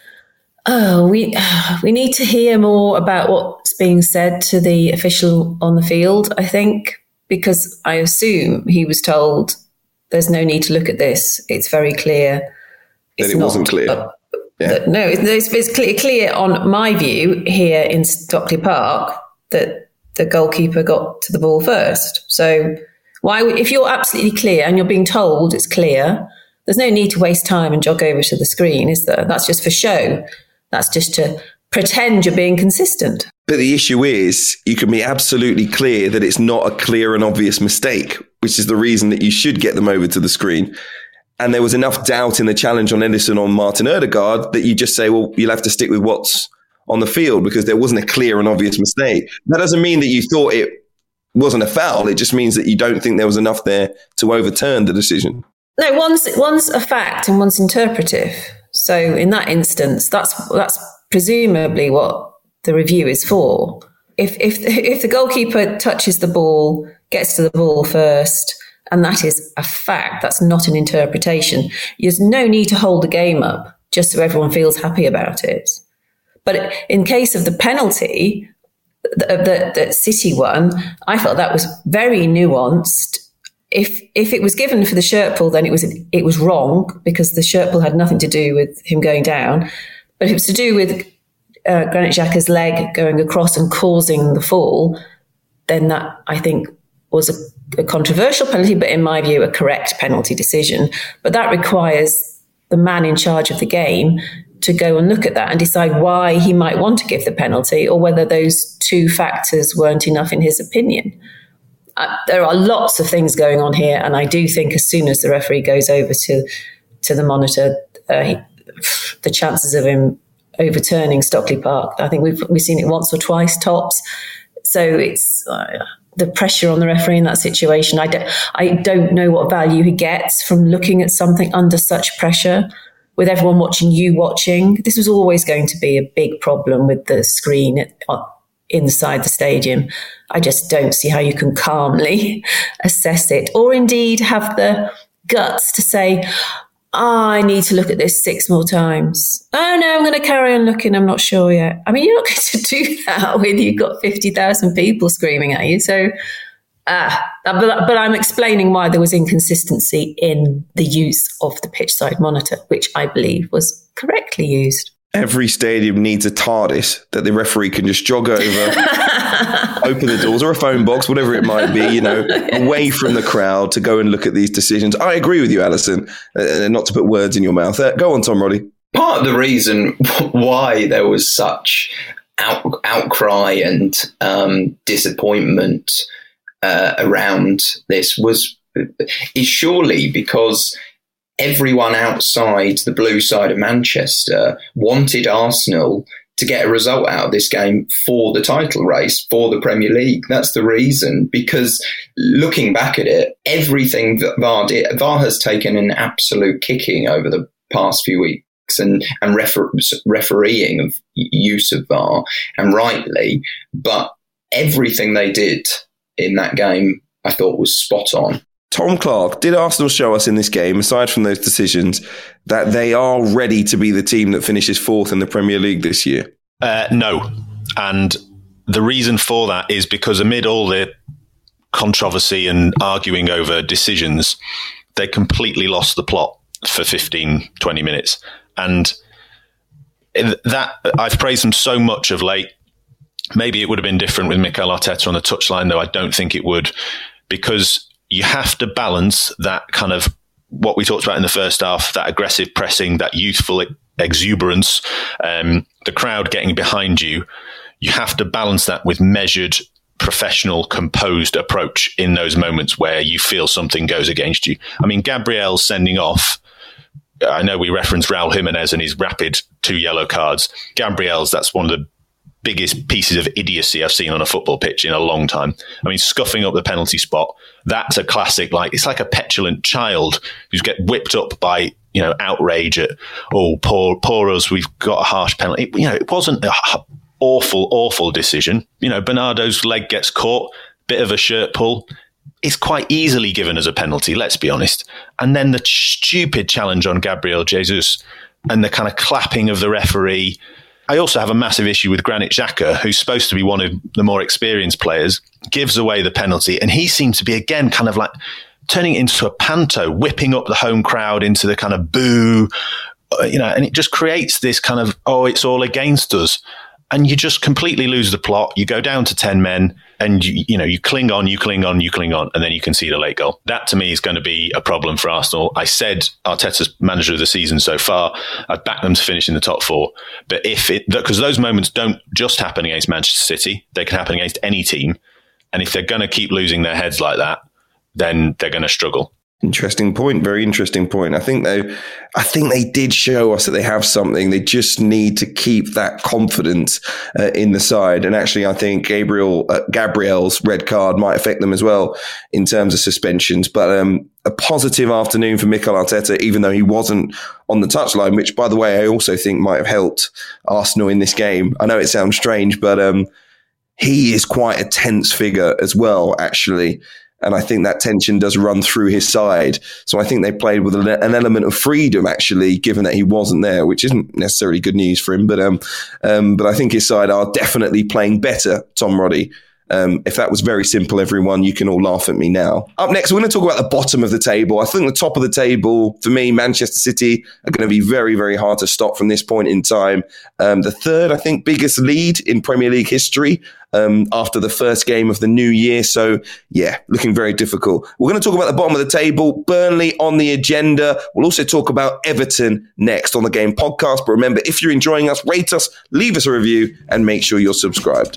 oh, we we need to hear more about what's being said to the official on the field, I think, because I assume he was told there's no need to look at this. It's very clear. It's that it not, wasn't clear. Uh, yeah. that, no, it's, it's clear, clear on my view here in Stockley Park that the goalkeeper got to the ball first. So why, if you're absolutely clear and you're being told it's clear, there's no need to waste time and jog over to the screen, is there? That's just for show. That's just to pretend you're being consistent. But the issue is, you can be absolutely clear that it's not a clear and obvious mistake, which is the reason that you should get them over to the screen. And there was enough doubt in the challenge on Ederson on Martin Odegaard that you just say, well, you'll have to stick with what's on the field, because there wasn't a clear and obvious mistake. That doesn't mean that you thought it wasn't a foul. It just means that you don't think there was enough there to overturn the decision. No, one's one's a fact and one's interpretive. So in that instance, that's that's presumably what the review is for. If if if the goalkeeper touches the ball, gets to the ball first, and that is a fact, that's not an interpretation. There's no need to hold the game up just so everyone feels happy about it. But in case of the penalty that the, the City won, I felt that was very nuanced. If if it was given for the shirt pull, then it was it was wrong because the shirt pull had nothing to do with him going down. But if it was to do with uh, Granit Xhaka's leg going across and causing the fall, then that, I think, was a, a controversial penalty, but in my view, a correct penalty decision. But that requires the man in charge of the game to go and look at that and decide why he might want to give the penalty or whether those two factors weren't enough in his opinion. Uh, there are lots of things going on here, and I do think as soon as the referee goes over to to the monitor, uh, he, the chances of him overturning Stockley Park, I think we've we've seen it once or twice tops. So it's uh, the pressure on the referee in that situation. I don't, I don't know what value he gets from looking at something under such pressure, with everyone watching, you watching. This was always going to be a big problem with the screen at, uh, inside the stadium. I just don't see how you can calmly assess it, or indeed have the guts to say, oh, I need to look at this six more times. Oh, no, I'm going to carry on looking. I'm not sure yet. I mean, you're not going to do that when you've got fifty thousand people screaming at you. So, ah, but, but I'm explaining why there was inconsistency in the use of the pitch-side monitor, which I believe was correctly used. Every stadium needs a TARDIS that the referee can just jog over, open the doors, or a phone box, whatever it might be, you know, away from the crowd to go and look at these decisions. I agree with you, Alison, uh, not to put words in your mouth. Uh, go on, Tom Roddy. Part of the reason why there was such out, outcry and um, disappointment uh, around this was is surely because everyone outside the blue side of Manchester wanted Arsenal to get a result out of this game for the title race, for the Premier League. That's the reason, because looking back at it, everything that V A R did, V A R has taken an absolute kicking over the past few weeks and, and refer- refereeing of use of V A R, and rightly, but everything they did in that game, I thought was spot on. Tom Clark, did Arsenal show us in this game, aside from those decisions, that they are ready to be the team that finishes fourth in the Premier League this year? Uh, no. And the reason for that is because amid all the controversy and arguing over decisions, they completely lost the plot for fifteen, twenty minutes. And that I've praised them so much of late. Maybe it would have been different with Mikel Arteta on the touchline, though I don't think it would, because you have to balance that kind of what we talked about in the first half, that aggressive pressing, that youthful exuberance, um, the crowd getting behind you. You have to balance that with measured, professional, composed approach in those moments where you feel something goes against you. I mean, Gabriel's sending off, I know we referenced Raul Jimenez and his rapid two yellow cards. Gabriel's, that's one of the biggest pieces of idiocy I've seen on a football pitch in a long time. I mean, scuffing up the penalty spot, that's a classic. Like, it's like a petulant child who's get whipped up by, you know, outrage at, oh, poor, poor us, we've got a harsh penalty. It, you know, it wasn't an awful, awful decision. You know, Bernardo's leg gets caught, bit of a shirt pull. It's quite easily given as a penalty, let's be honest. And then the stupid challenge on Gabriel Jesus and the kind of clapping of the referee. I also have a massive issue with Granit Xhaka, who's supposed to be one of the more experienced players, gives away the penalty. And he seems to be, again, kind of like turning it into a panto, whipping up the home crowd into the kind of boo, uh, you know, and it just creates this kind of, oh, it's all against us. And you just completely lose the plot. You go down to ten men and, you, you know, you cling on, you cling on, you cling on, and then you concede a late goal. That, to me, is going to be a problem for Arsenal. I said Arteta's manager of the season so far. I'd back them to finish in the top four. But if it, because those moments don't just happen against Manchester City, they can happen against any team. And if they're going to keep losing their heads like that, then they're going to struggle. Interesting point. Very interesting point. I think they, I think they did show us that they have something. They just need to keep that confidence uh, in the side. And actually, I think Gabriel uh, Gabriel's red card might affect them as well in terms of suspensions. But um, a positive afternoon for Mikel Arteta, even though he wasn't on the touchline, which, by the way, I also think might have helped Arsenal in this game. I know it sounds strange, but um, he is quite a tense figure as well, actually. And I think that tension does run through his side. So I think they played with an element of freedom, actually, given that he wasn't there, which isn't necessarily good news for him. But um, um, but I think his side are definitely playing better, Tom Roddy. Um, if that was very simple, everyone, you can all laugh at me now. Up next, we're going to talk about the bottom of the table. I think the top of the table, for me, Manchester City are going to be very, very hard to stop from this point in time. Um, the third, I think, biggest lead in Premier League history um, after the first game of the new year. So, yeah, looking very difficult. We're going to talk about the bottom of the table, Burnley on the agenda. We'll also talk about Everton next on the Game Podcast. But remember, if you're enjoying us, rate us, leave us a review, and make sure you're subscribed.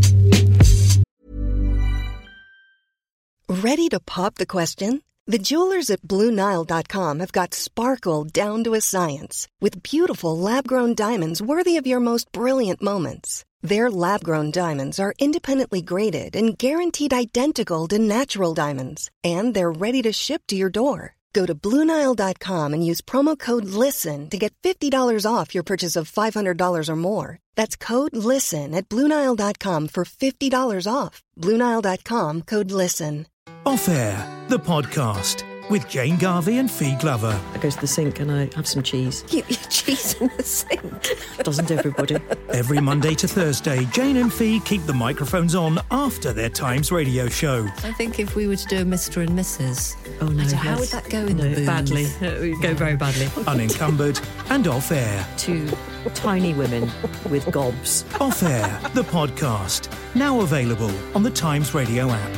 Ready to pop the question? The jewelers at Blue Nile dot com have got sparkle down to a science with beautiful lab-grown diamonds worthy of your most brilliant moments. Their lab-grown diamonds are independently graded and guaranteed identical to natural diamonds, and they're ready to ship to your door. Go to Blue Nile dot com and use promo code LISTEN to get fifty dollars off your purchase of five hundred dollars or more. That's code LISTEN at Blue Nile dot com for fifty dollars off. Blue Nile dot com, code LISTEN. Off Air, the podcast with Jane Garvey and Fee Glover. I go to the sink and I have some cheese. You eat cheese in the sink. Doesn't everybody? Every Monday to Thursday, Jane and Fee keep the microphones on after their Times radio show. I think if we were to do a Mister and Missus Oh no, so how would that go in no, the booth? badly. It would go very badly. Unencumbered and Off Air. Two tiny women with gobs. Off Air, the podcast. Now available on the Times radio app.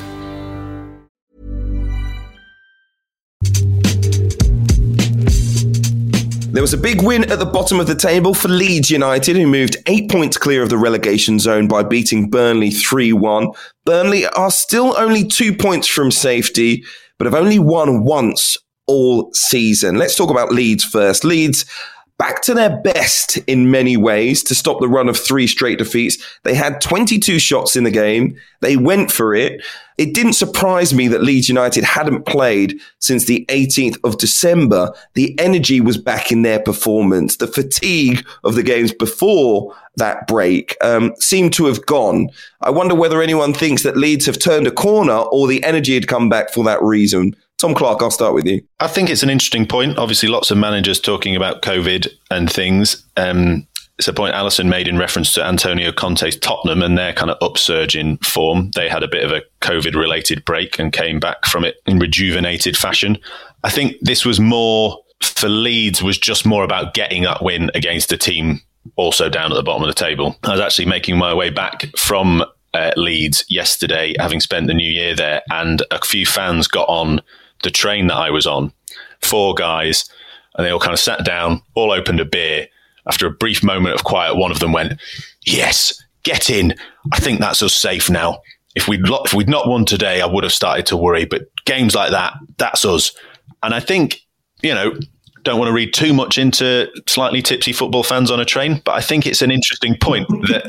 There was a big win at the bottom of the table for Leeds United, who moved eight points clear of the relegation zone by beating Burnley three one. Burnley are still only two points from safety, but have only won once all season. Let's talk about Leeds first. Leeds back to their best in many ways to stop the run of three straight defeats. They had twenty-two shots in the game. They went for it. It didn't surprise me that Leeds United hadn't played since the eighteenth of December. The energy was back in their performance. The fatigue of the games before that break um, seemed to have gone. I wonder whether anyone thinks that Leeds have turned a corner or the energy had come back for that reason. Tom Clark, I'll start with you. I think it's an interesting point. Obviously, lots of managers talking about COVID and things. Um, it's a point Alisson made in reference to Antonio Conte's Tottenham and their kind of upsurge in form. They had a bit of a COVID-related break and came back from it in rejuvenated fashion. I think this was more, for Leeds, was just more about getting that win against a team also down at the bottom of the table. I was actually making my way back from uh, Leeds yesterday, having spent the new year there, and a few fans got on the train that I was on, four guys, and they all kind of sat down, all opened a beer. After a brief moment of quiet, one of them went, "Yes, get in. I think that's us safe now. If we'd, lo- if we'd not won today, I would have started to worry. But games like that, that's us." And I think, you know, don't want to read too much into slightly tipsy football fans on a train, but I think it's an interesting point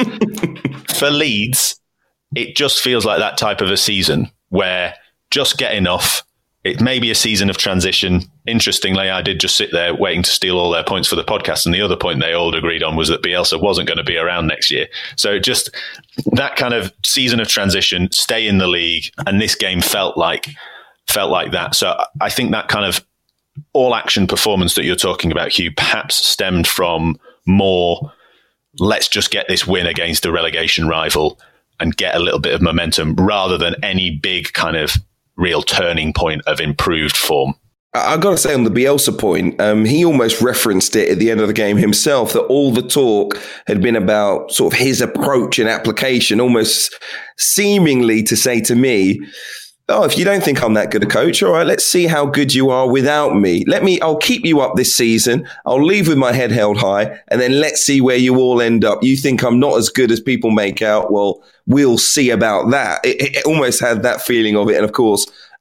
that for Leeds, it just feels like that type of a season where just get enough. It may be a season of transition. Interestingly, I did just sit there waiting to steal all their points for the podcast. And the other point they all agreed on was that Bielsa wasn't going to be around next year. So just that kind of season of transition, stay in the league. And this game felt like felt like that. So I think that kind of all action performance that you're talking about, Hugh, perhaps stemmed from more, let's just get this win against a relegation rival and get a little bit of momentum rather than any big kind of real turning point of improved form. I've got to say on the Bielsa point, um, he almost referenced it at the end of the game himself, that all the talk had been about sort of his approach and application, almost seemingly to say to me, "Oh, if you don't think I'm that good a coach, all right, let's see how good you are without me. Let me, I'll keep you up this season. I'll leave with my head held high, and then let's see where you all end up. You think I'm not as good as people make out? Well, we'll see about that." It, it almost had that feeling of it. And of course,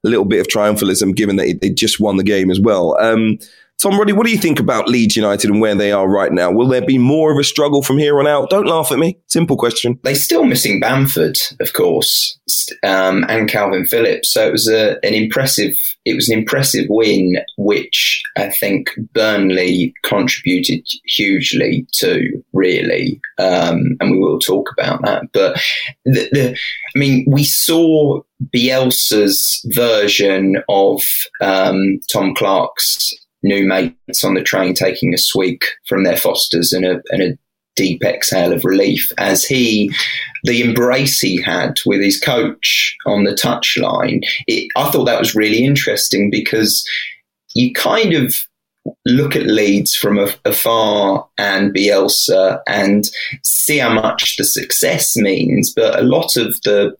a little bit of triumphalism, given that they just won the game as well. Um, Tom Roddy, what do you think about Leeds United and where they are right now? Will there be more of a struggle from here on out? Don't laugh at me. Simple question. They're still missing Bamford, of course, um, and Calvin Phillips. So it was a, an impressive. It was an impressive win, which I think Burnley contributed hugely to, really, um, and we will talk about that. But the, the, I mean, we saw Bielsa's version of um, Tom Clark's new mates on the train taking a sweep from their Fosters and a, and a deep exhale of relief as he, the embrace he had with his coach on the touchline. It, I thought that was really interesting because you kind of look at Leeds from a, afar and Bielsa and see how much the success means, but a lot of the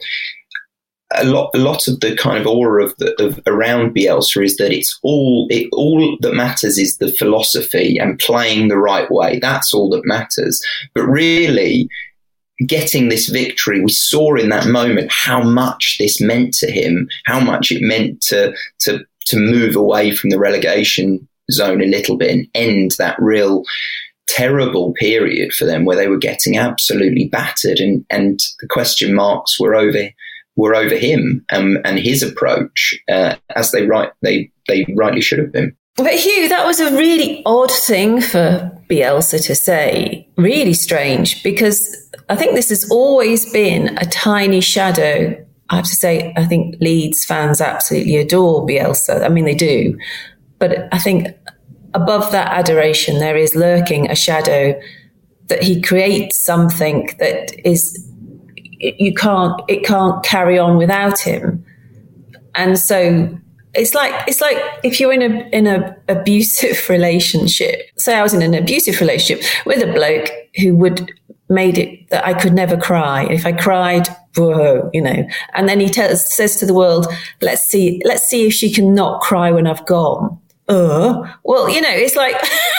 A lot, a lot of the kind of aura of, the, of around Bielsa is that it's all, it all that matters is the philosophy and playing the right way. That's all that matters. But really, getting this victory, we saw in that moment how much this meant to him, how much it meant to to to move away from the relegation zone a little bit and end that real terrible period for them where they were getting absolutely battered, and and the question marks were over. were over him um, and his approach, uh, as they right they they rightly should have been. But Hugh, that was a really odd thing for Bielsa to say. Really strange, because I think this has always been a tiny shadow. I have to say, I think Leeds fans absolutely adore Bielsa. I mean, they do. But I think above that adoration, there is lurking a shadow that he creates something that is... You can't, it can't carry on without him. And so it's like, it's like if you're in a, in a abusive relationship, say I was in an abusive relationship with a bloke who would made it that I could never cry. If I cried, whoa, you know, and then he tells, says to the world, let's see, let's see if she can not cry when I've gone. Uh, well, you know, it's like,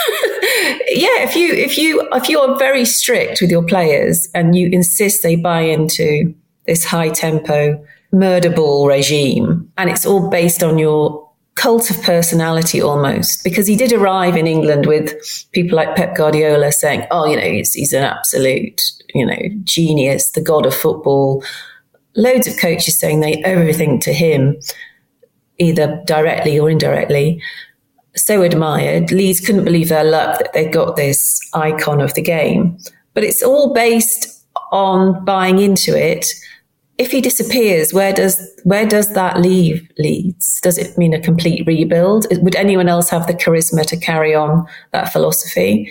yeah, if you, if you, if you're very strict with your players and you insist they buy into this high tempo murder ball regime, and it's all based on your cult of personality almost, because he did arrive in England with people like Pep Guardiola saying, oh, you know, he's, he's an absolute, you know, genius, the god of football. Loads of coaches saying they owe everything to him, either directly or indirectly. So admired. Leeds couldn't believe their luck that they got this icon of the game. But it's all based on buying into it. If he disappears, where does where does that leave Leeds? Does it mean a complete rebuild? Would anyone else have the charisma to carry on that philosophy?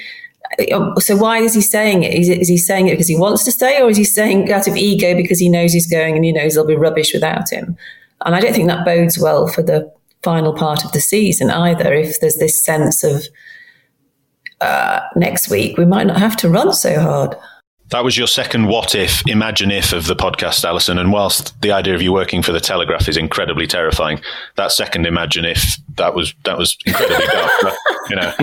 So why is he saying it? Is, it? is he saying it because he wants to stay, or is he saying out of ego because he knows he's going and he knows there'll be rubbish without him? And I don't think that bodes well for the final part of the season either. If there's this sense of uh, next week, we might not have to run so hard. That was your second what if, imagine if of the podcast, Alison. And whilst the idea of you working for the Telegraph is incredibly terrifying, that second imagine if, that was that was incredibly dark. But, you know,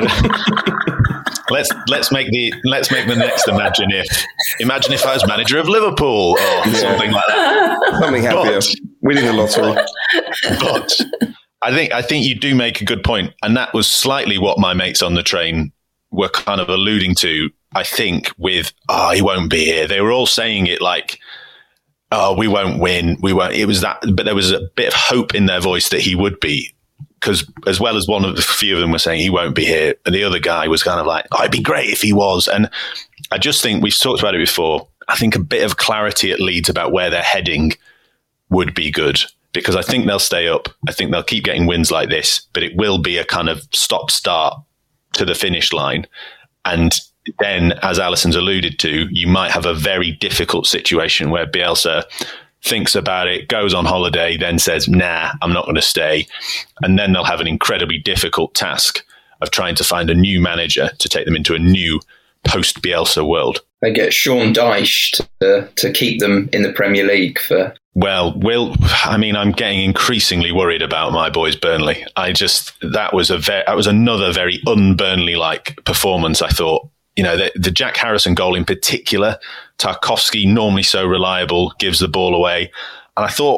let's let's make the let's make the next imagine if. Imagine if I was manager of Liverpool or yeah. something like that. Something happier, but, winning the lottery. But I think I think you do make a good point, and that was slightly what my mates on the train were kind of alluding to. I think with, oh, he won't be here. They were all saying it like, oh, we won't win. We won't. It was that, but there was a bit of hope in their voice that he would be, because as well as one of the few of them were saying he won't be here, and the other guy was kind of like, oh, it'd be great if he was. And I just think we've talked about it before. I think a bit of clarity at Leeds about where they're heading would be good, because I think they'll stay up. I think they'll keep getting wins like this, but it will be a kind of stop start to the finish line. And then, as Alison's alluded to, you might have a very difficult situation where Bielsa thinks about it, goes on holiday, then says, nah, I'm not going to stay. And then they'll have an incredibly difficult task of trying to find a new manager to take them into a new post-Bielsa world. They get Sean Dyche to, to keep them in the Premier League for... Well, Will, I mean, I'm getting increasingly worried about my boys Burnley. I just, that was a ve- that was another very un-Burnley-like performance, I thought. You know, the, the Jack Harrison goal in particular, Tarkowski, normally so reliable, gives the ball away. And I thought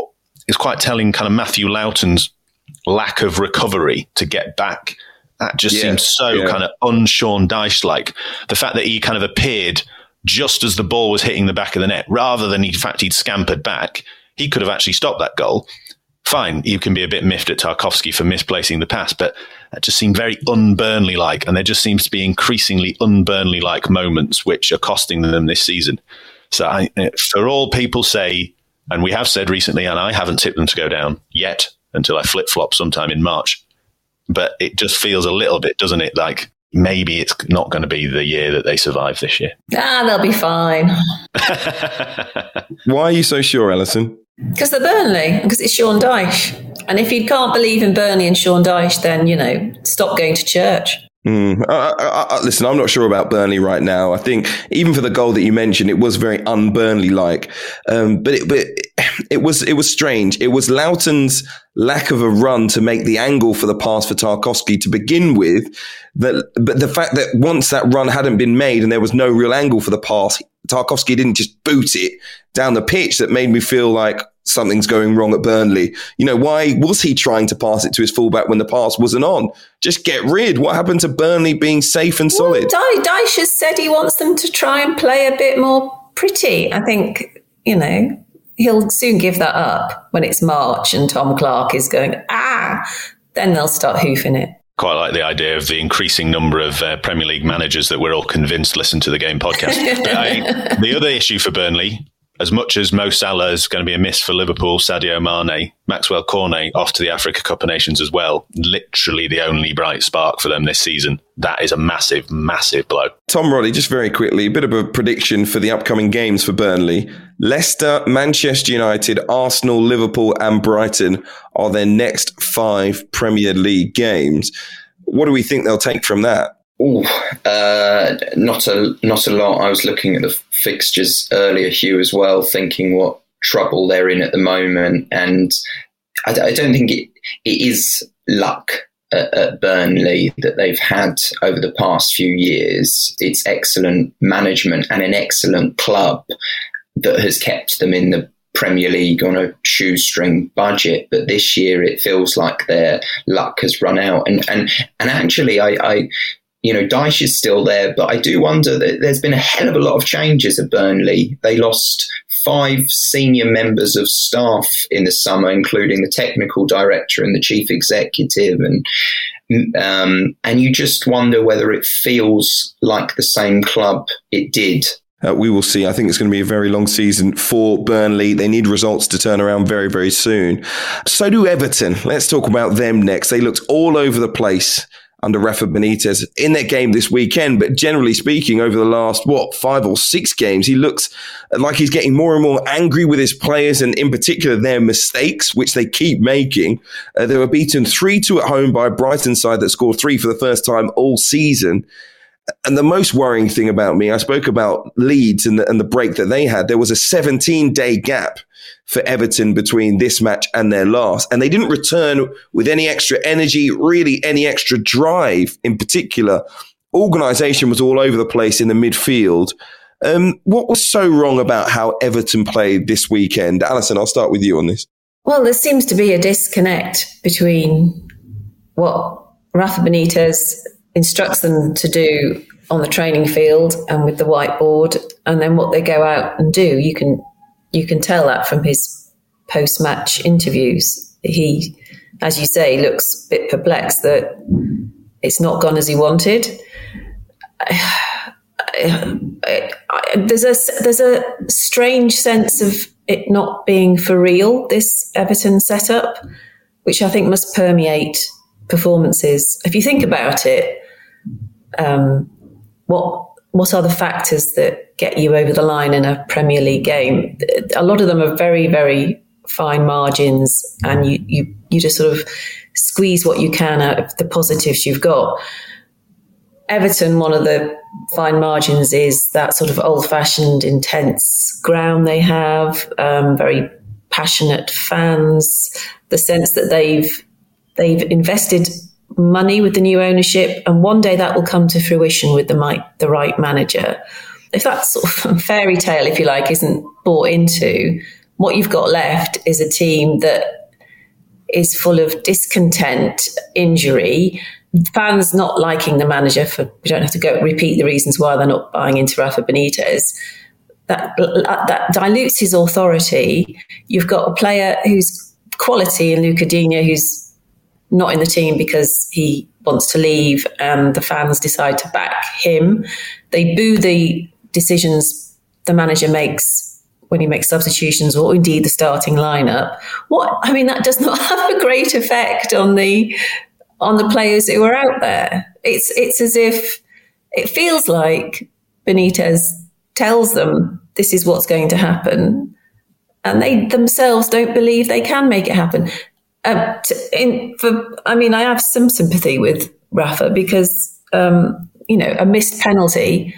it's quite telling kind of Matthew Loughton's lack of recovery to get back. That just yeah, seems so yeah. kind of un-Sean Dyche-like. The fact that he kind of appeared just as the ball was hitting the back of the net, rather than, in fact, he'd scampered back. He could have actually stopped that goal. Fine, you can be a bit miffed at Tarkowski for misplacing the pass, but that just seemed very un-Burnley-like, and there just seems to be increasingly un-Burnley-like moments which are costing them this season. So I, for all people say, and we have said recently, and I haven't tipped them to go down yet until I flip-flop sometime in March, but it just feels a little bit, doesn't it, like maybe it's not going to be the year that they survive this year. Ah, they'll be fine. Why are you so sure, Alison? Because they're Burnley, because it's Sean Dyche. And if you can't believe in Burnley and Sean Dyche, then, you know, stop going to church. Mm. I, I, I, listen, I'm not sure about Burnley right now. I think even for the goal that you mentioned, it was very un-Burnley-like. Um, but it, but it was it was strange. It was Loughton's lack of a run to make the angle for the pass for Tarkowski to begin with. That, but the fact that once that run hadn't been made and there was no real angle for the pass, Tarkowski didn't just boot it down the pitch, that made me feel like something's going wrong at Burnley. You know, why was he trying to pass it to his fullback when the pass wasn't on? Just get rid. What happened to Burnley being safe and solid? Well, Dyche has said he wants them to try and play a bit more pretty. I think, you know, he'll soon give that up when it's March and Tom Clark is going, ah, then they'll start hoofing it. Quite like the idea of the increasing number of uh, Premier League managers that we're all convinced listen to the Game podcast. But I, the other issue for Burnley, as much as Mo Salah is going to be a miss for Liverpool, Sadio Mane, Maxwell Cornet off to the Africa Cup of Nations as well, literally the only bright spark for them this season. That is a massive, massive blow. Tom Roddy, just very quickly, a bit of a prediction for the upcoming games for Burnley. Leicester, Manchester United, Arsenal, Liverpool and Brighton are their next five Premier League games. What do we think they'll take from that? Oh, uh, not a not a lot. I was looking at the fixtures earlier, Hugh, as well, thinking what trouble they're in at the moment, and I, I don't think it it is luck at, at Burnley that they've had over the past few years. It's excellent management and an excellent club that has kept them in the Premier League on a shoestring budget, but this year it feels like their luck has run out. And and and actually, I. I You know, Dyche is still there, but I do wonder that there's been a hell of a lot of changes at Burnley. They lost five senior members of staff in the summer, including the technical director and the chief executive. And um, and you just wonder whether it feels like the same club it did. Uh, we will see. I think it's going to be a very long season for Burnley. They need results to turn around very, very soon. So do Everton. Let's talk about them next. They looked all over the place under Rafa Benitez in their game this weekend. But generally speaking, over the last, what, five or six games, he looks like he's getting more and more angry with his players and in particular their mistakes, which they keep making. Uh, they were beaten three two at home by a Brighton side that scored three for the first time all season. And the most worrying thing about me, I spoke about Leeds and the, and the break that they had. There was a seventeen-day gap for Everton between this match and their last. And they didn't return with any extra energy, really any extra drive in particular. Organisation was all over the place in the midfield. Um, what was so wrong about how Everton played this weekend? Alison, I'll start with you on this. Well, there seems to be a disconnect between what Rafa Benitez instructs them to do on the training field and with the whiteboard, and then what they go out and do. You can you can tell that from his post-match interviews. He, as you say, looks a bit perplexed that it's not gone as he wanted. I, I, I, there's a there's a strange sense of it not being for real, this Everton setup, which I think must permeate performances. If you think about it, um, what what are the factors that get you over the line in a Premier League game? A lot of them are very, very fine margins, and you you you just sort of squeeze what you can out of the positives you've got. Everton, one of the fine margins is that sort of old-fashioned, intense ground they have, um, very passionate fans, the sense that they've they've invested money with the new ownership, and one day that will come to fruition with the right, the right manager. If that sort of fairy tale, if you like, isn't bought into, what you've got left is a team that is full of discontent, injury, fans not liking the manager. For we don't have to go repeat the reasons why they're not buying into Rafa Benitez. That that dilutes his authority. You've got a player who's quality in Luca Digne, who's not in the team because he wants to leave, and the fans decide to back him. They boo the decisions the manager makes when he makes substitutions, or indeed the starting lineup. What I mean, that does not have a great effect on the on the players who are out there. It's it's as if it feels like Benitez tells them this is what's going to happen, and they themselves don't believe they can make it happen. Um, to, in, for, I mean, I have some sympathy with Rafa because, um, you know, a missed penalty,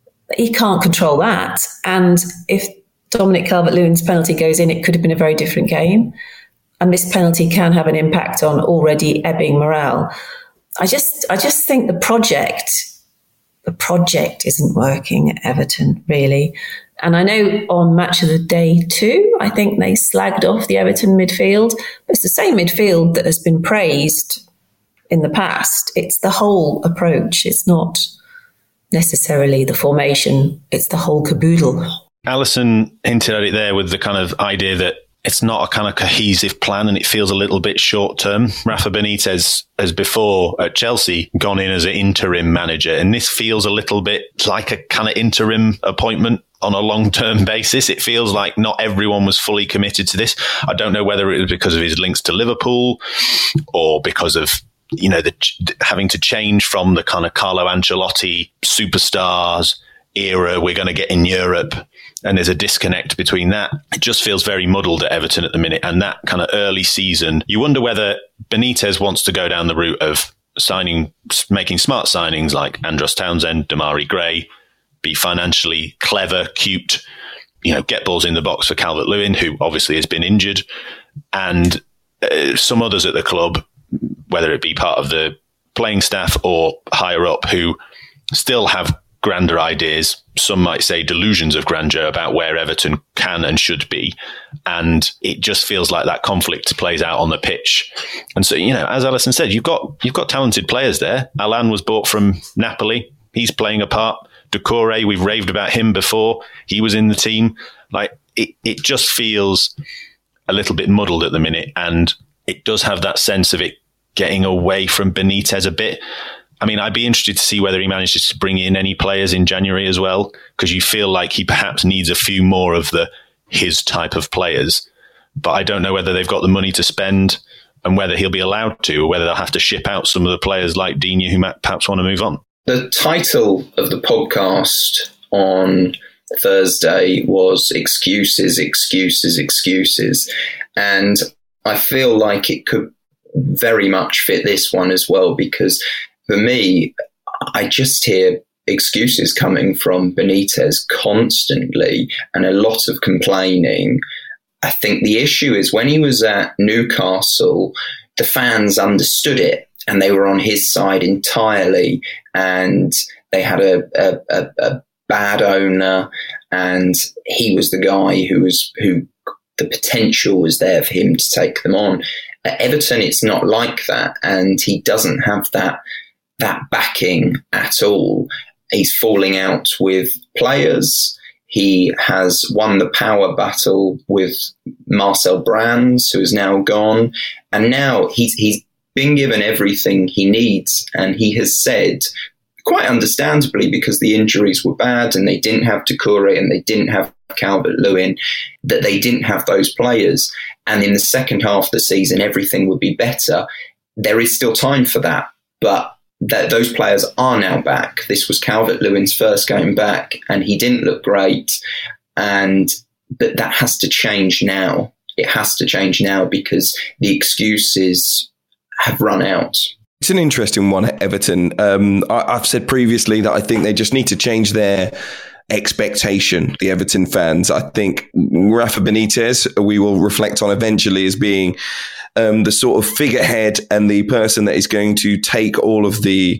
he can't control that. And if Dominic Calvert-Lewin's penalty goes in, it could have been a very different game. A missed penalty can have an impact on already ebbing morale. I just, I just think the project, the project isn't working at Everton, really. And I know on Match of the Day too, I think they slagged off the Everton midfield. But it's the same midfield that has been praised in the past. It's the whole approach. It's not necessarily the formation. It's the whole caboodle. Alison hinted at it there with the kind of idea that it's not a kind of cohesive plan and it feels a little bit short term. Rafa Benitez has before at Chelsea gone in as an interim manager, and this feels a little bit like a kind of interim appointment on a long-term basis. It feels like not everyone was fully committed to this. I don't know whether it was because of his links to Liverpool or because of, you know, the having to change from the kind of Carlo Ancelotti superstars era we're going to get in Europe, and there's a disconnect between that. It just feels very muddled at Everton at the minute, and that kind of early season, you wonder whether Benitez wants to go down the route of signing, making smart signings like Andros Townsend, Damari Gray, be financially clever, cute, you know, get balls in the box for Calvert-Lewin, who obviously has been injured, and uh, some others at the club, whether it be part of the playing staff or higher up, who still have grander ideas, some might say delusions of grandeur about where Everton can and should be. And it just feels like that conflict plays out on the pitch. And so, you know, as Alison said, you've got you've got talented players there. Alan was bought from Napoli. He's playing a part. Doucouré, we've raved about him before. He was in the team. Like, it, it just feels a little bit muddled at the minute. And it does have that sense of it getting away from Benitez a bit. I mean, I'd be interested to see whether he manages to bring in any players in January as well, because you feel like he perhaps needs a few more of the his type of players. But I don't know whether they've got the money to spend and whether he'll be allowed to, or whether they'll have to ship out some of the players like Digne who might perhaps want to move on. The title of the podcast on Thursday was Excuses, Excuses, Excuses. And I feel like it could very much fit this one as well, because for me, I just hear excuses coming from Benitez constantly and a lot of complaining. I think the issue is when he was at Newcastle, the fans understood it and they were on his side entirely, and they had a, a, a, a bad owner, and he was the guy who was who the potential was there for him to take them on. At Everton, it's not like that, and he doesn't have that that backing at all. He's falling out with players. He has won the power battle with Marcel Brands, who is now gone. And now he's, he's been given everything he needs. And he has said, quite understandably, because the injuries were bad and they didn't have Doucouré and they didn't have Calvert-Lewin, that they didn't have those players. And in the second half of the season, everything would be better. There is still time for that. But that those players are now back. This was Calvert-Lewin's first game back, and he didn't look great. And but that has to change now. It has to change now because the excuses have run out. It's an interesting one at Everton. Um, I, I've said previously that I think they just need to change their expectation, the Everton fans. I think Rafa Benitez, we will reflect on eventually as being Um, the sort of figurehead and the person that is going to take all of the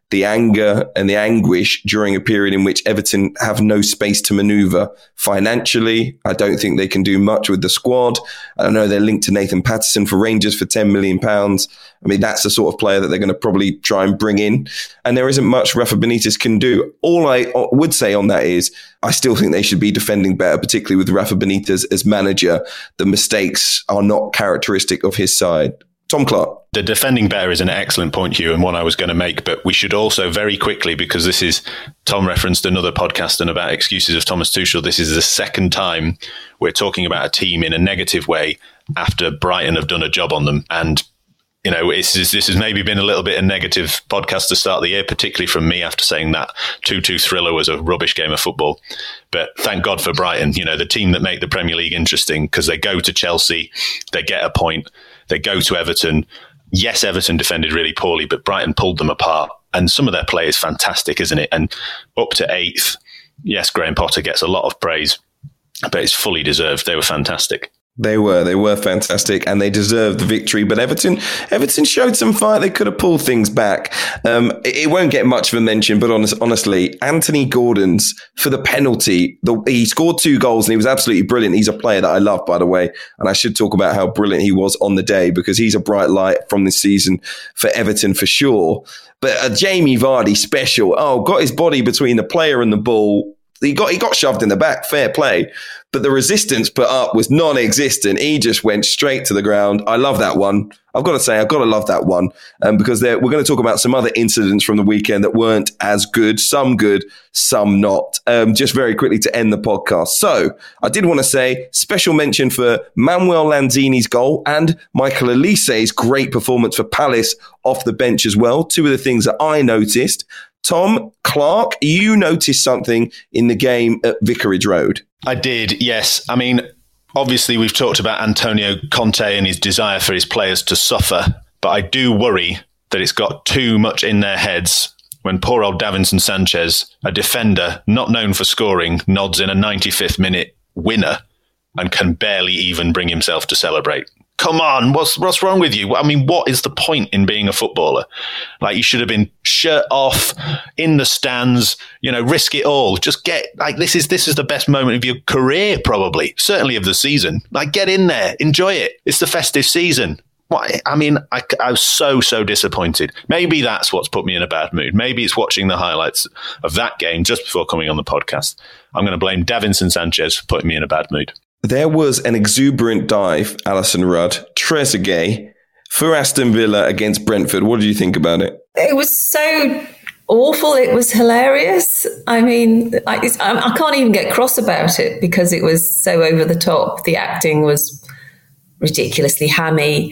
the anger and the anguish during a period in which Everton have no space to manoeuvre financially. I don't think they can do much with the squad. I know they're linked to Nathan Patterson for Rangers for ten million pounds. I mean, that's the sort of player that they're going to probably try and bring in. And there isn't much Rafa Benitez can do. All I would say on that is I still think they should be defending better, particularly with Rafa Benitez as manager. The mistakes are not characteristic of his side. Tom Clark. The defending better is an excellent point, Hugh, and one I was going to make, but we should also very quickly, because this is, Tom referenced another podcast and about excuses of Thomas Tuchel. This is the second time we're talking about a team in a negative way after Brighton have done a job on them. And, you know, it's, this has maybe been a little bit a negative podcast to start the year, particularly from me after saying that two two thriller was a rubbish game of football. But thank God for Brighton, you know, the team that make the Premier League interesting, because they go to Chelsea, they get a point. They go to Everton. Yes, Everton defended really poorly, but Brighton pulled them apart. And some of their play is fantastic, isn't it? And up to eighth, yes, Graham Potter gets a lot of praise, but it's fully deserved. They were fantastic. They were. They were fantastic, and they deserved the victory. But Everton Everton showed some fight. They could have pulled things back. Um, it, it won't get much of a mention, but honest, honestly, Anthony Gordon's for the penalty, the, he scored two goals, and he was absolutely brilliant. He's a player that I love, by the way, and I should talk about how brilliant he was on the day, because he's a bright light from this season for Everton for sure. But a Jamie Vardy special, oh, got his body between the player and the ball. He got he got shoved in the back, fair play. But the resistance put up was non-existent. He just went straight to the ground. I love that one. I've got to say, I've got to love that one um, because we're going to talk about some other incidents from the weekend that weren't as good. Some good, some not. Um, just very quickly to end the podcast. So I did want to say special mention for Manuel Lanzini's goal and Michael Olise's great performance for Palace off the bench as well. Two of the things that I noticed. Tom Clark, you noticed something in the game at Vicarage Road. I did, yes. I mean, obviously we've talked about Antonio Conte and his desire for his players to suffer, but I do worry that it's got too much in their heads when poor old Davinson Sanchez, a defender not known for scoring, nods in a ninety-fifth minute winner and can barely even bring himself to celebrate. Come on, what's what's wrong with you? I mean, what is the point in being a footballer? Like, you should have been shirt off, in the stands, you know, risk it all. Just get, like, this is this is the best moment of your career, probably. Certainly of the season. Like, get in there, enjoy it. It's the festive season. What, I mean, I, I was so, so disappointed. Maybe that's what's put me in a bad mood. Maybe it's watching the highlights of that game just before coming on the podcast. I'm going to blame Davinson Sanchez for putting me in a bad mood. There was an exuberant dive, Alison Rudd, Trezeguet, for Aston Villa against Brentford. What did you think about it? It was so awful. It was hilarious. I mean, I, it's, I, I can't even get cross about it because it was so over the top. The acting was ridiculously hammy.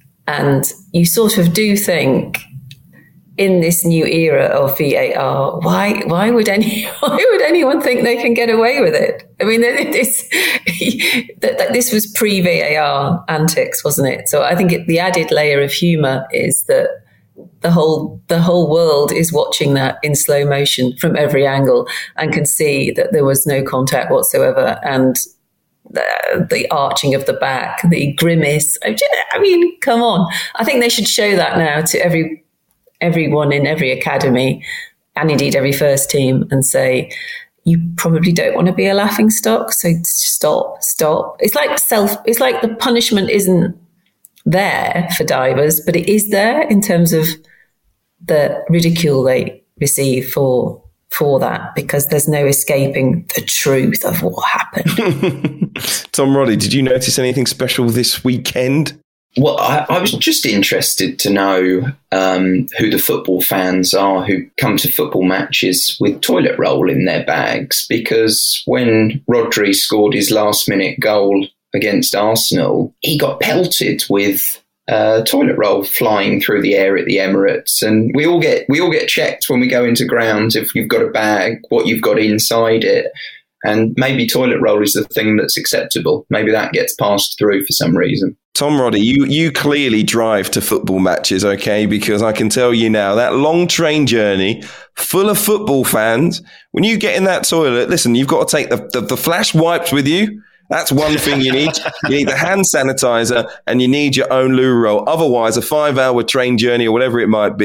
And you sort of do think, in this new era of V A R, why why would any why would anyone think they can get away with it? I mean, this this was pre-V A R antics, wasn't it? So I think it, the added layer of humour is that the whole the whole world is watching that in slow motion from every angle and can see that there was no contact whatsoever, and the, the arching of the back, the grimace. I mean, come on! I think they should show that now to every. everyone in every academy and indeed every first team and say, you probably don't want to be a laughing stock. So stop, stop. It's like self, it's like the punishment isn't there for divers, but it is there in terms of the ridicule they receive for, for that, because there's no escaping the truth of what happened. Tom Roddy, did you notice anything special this weekend? Well, I, I was just interested to know um, who the football fans are who come to football matches with toilet roll in their bags, because when Rodri scored his last-minute goal against Arsenal, he got pelted with uh, toilet roll flying through the air at the Emirates, and we all get we all get checked when we go into ground if you've got a bag, what you've got inside it. And maybe toilet roll is the thing that's acceptable. Maybe that gets passed through for some reason. Tom Roddy, you, you clearly drive to football matches, okay? Because I can tell you now, that long train journey full of football fans, when you get in that toilet, listen, you've got to take the, the, the flash wipes with you. That's one thing you need. You need the hand sanitizer and you need your own loo roll. Otherwise, a five-hour train journey or whatever it might be,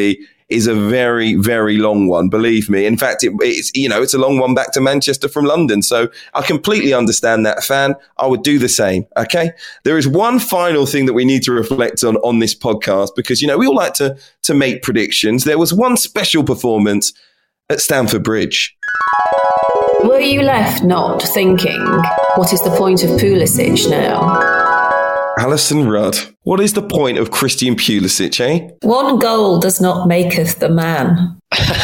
is a very, very long one, believe me. In fact, it, it's, you know, it's a long one back to Manchester from London. So I completely understand that, fan. I would do the same. Okay. There is one final thing that we need to reflect on on this podcast, because, you know, we all like to, to make predictions. There was one special performance at Stamford Bridge. Were you left not thinking, what is the point of Pulisic now? Alison Rudd, what is the point of Christian Pulisic, eh? One goal does not maketh the man.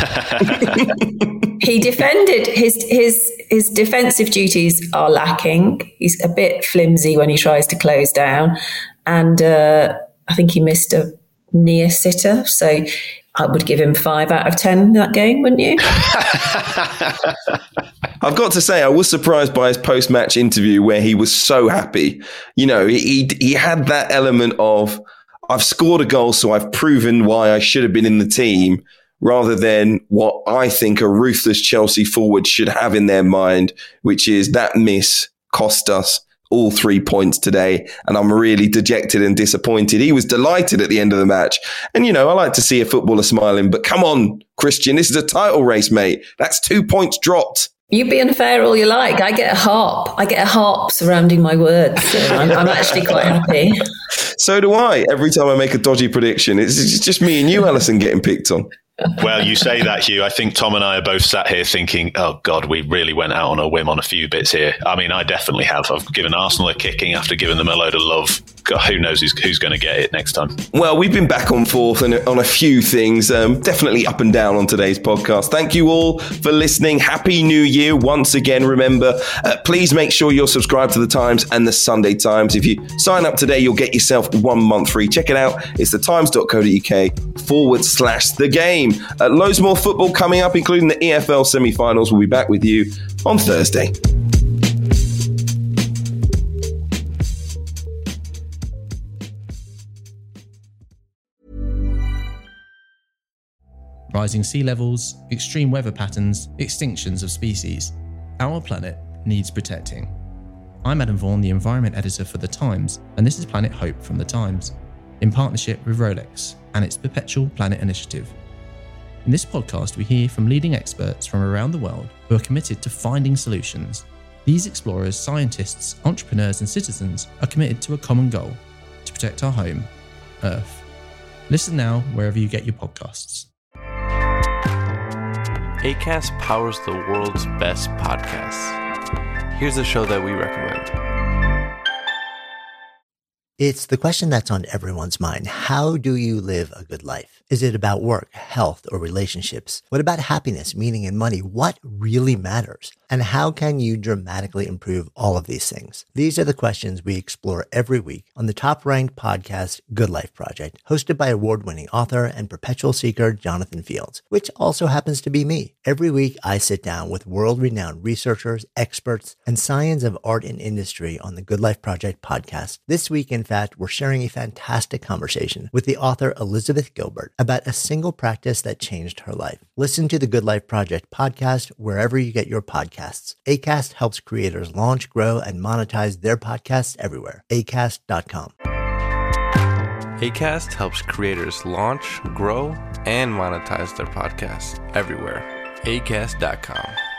He defended, his his his defensive duties are lacking. He's a bit flimsy when he tries to close down. And uh, I think he missed a near sitter. So I would give him five out of ten that game, wouldn't you? I've got to say, I was surprised by his post-match interview where he was so happy. You know, he he had that element of, I've scored a goal, so I've proven why I should have been in the team, rather than what I think a ruthless Chelsea forward should have in their mind, which is that miss cost us all three points today, and I'm really dejected and disappointed. He was delighted at the end of the match. And, you know, I like to see a footballer smiling, but come on, Christian, this is a title race, mate. That's two points dropped. You be unfair all you like. I get a harp. I get a harp surrounding my words. So I'm, I'm actually quite happy. So do I. Every time I make a dodgy prediction, it's, it's just me and you, Alison, getting picked on. Well, you say that, Hugh. I think Tom and I are both sat here thinking, oh, God, we really went out on a whim on a few bits here. I mean, I definitely have. I've given Arsenal a kicking after giving them a load of love. God, who knows who's, who's going to get it next time? Well, we've been back and forth on, on a few things, um, definitely up and down on today's podcast. Thank you all for listening. Happy New Year. Once again, remember, uh, please make sure you're subscribed to The Times and The Sunday Times. If you sign up today, you'll get yourself one month free. Check it out. It's thetimes.co.uk forward slash the game. Uh, loads more football coming up, including the E F L semi-finals. We'll be back with you on Thursday. Rising sea levels, extreme weather patterns, extinctions of species. Our planet needs protecting. I'm Adam Vaughan, the environment editor for The Times, and this is Planet Hope from The Times, in partnership with Rolex and its Perpetual Planet Initiative. In this podcast, we hear from leading experts from around the world who are committed to finding solutions. These explorers, scientists, entrepreneurs, and citizens are committed to a common goal: to protect our home, Earth. Listen now wherever you get your podcasts. Acast powers the world's best podcasts. Here's a show that we recommend. It's the question that's on everyone's mind. How do you live a good life? Is it about work, health, or relationships? What about happiness, meaning, and money? What really matters? And how can you dramatically improve all of these things? These are the questions we explore every week on the top-ranked podcast Good Life Project, hosted by award-winning author and perpetual seeker Jonathan Fields, which also happens to be me. Every week, I sit down with world-renowned researchers, experts, and science of art and industry on the Good Life Project podcast. This week, in fact, we're sharing a fantastic conversation with the author Elizabeth Gilbert about a single practice that changed her life. Listen to the Good Life Project podcast wherever you get your podcasts. Acast helps creators launch, grow, and monetize their podcasts everywhere. acast dot com. Acast helps creators launch, grow, and monetize their podcasts everywhere. acast dot com.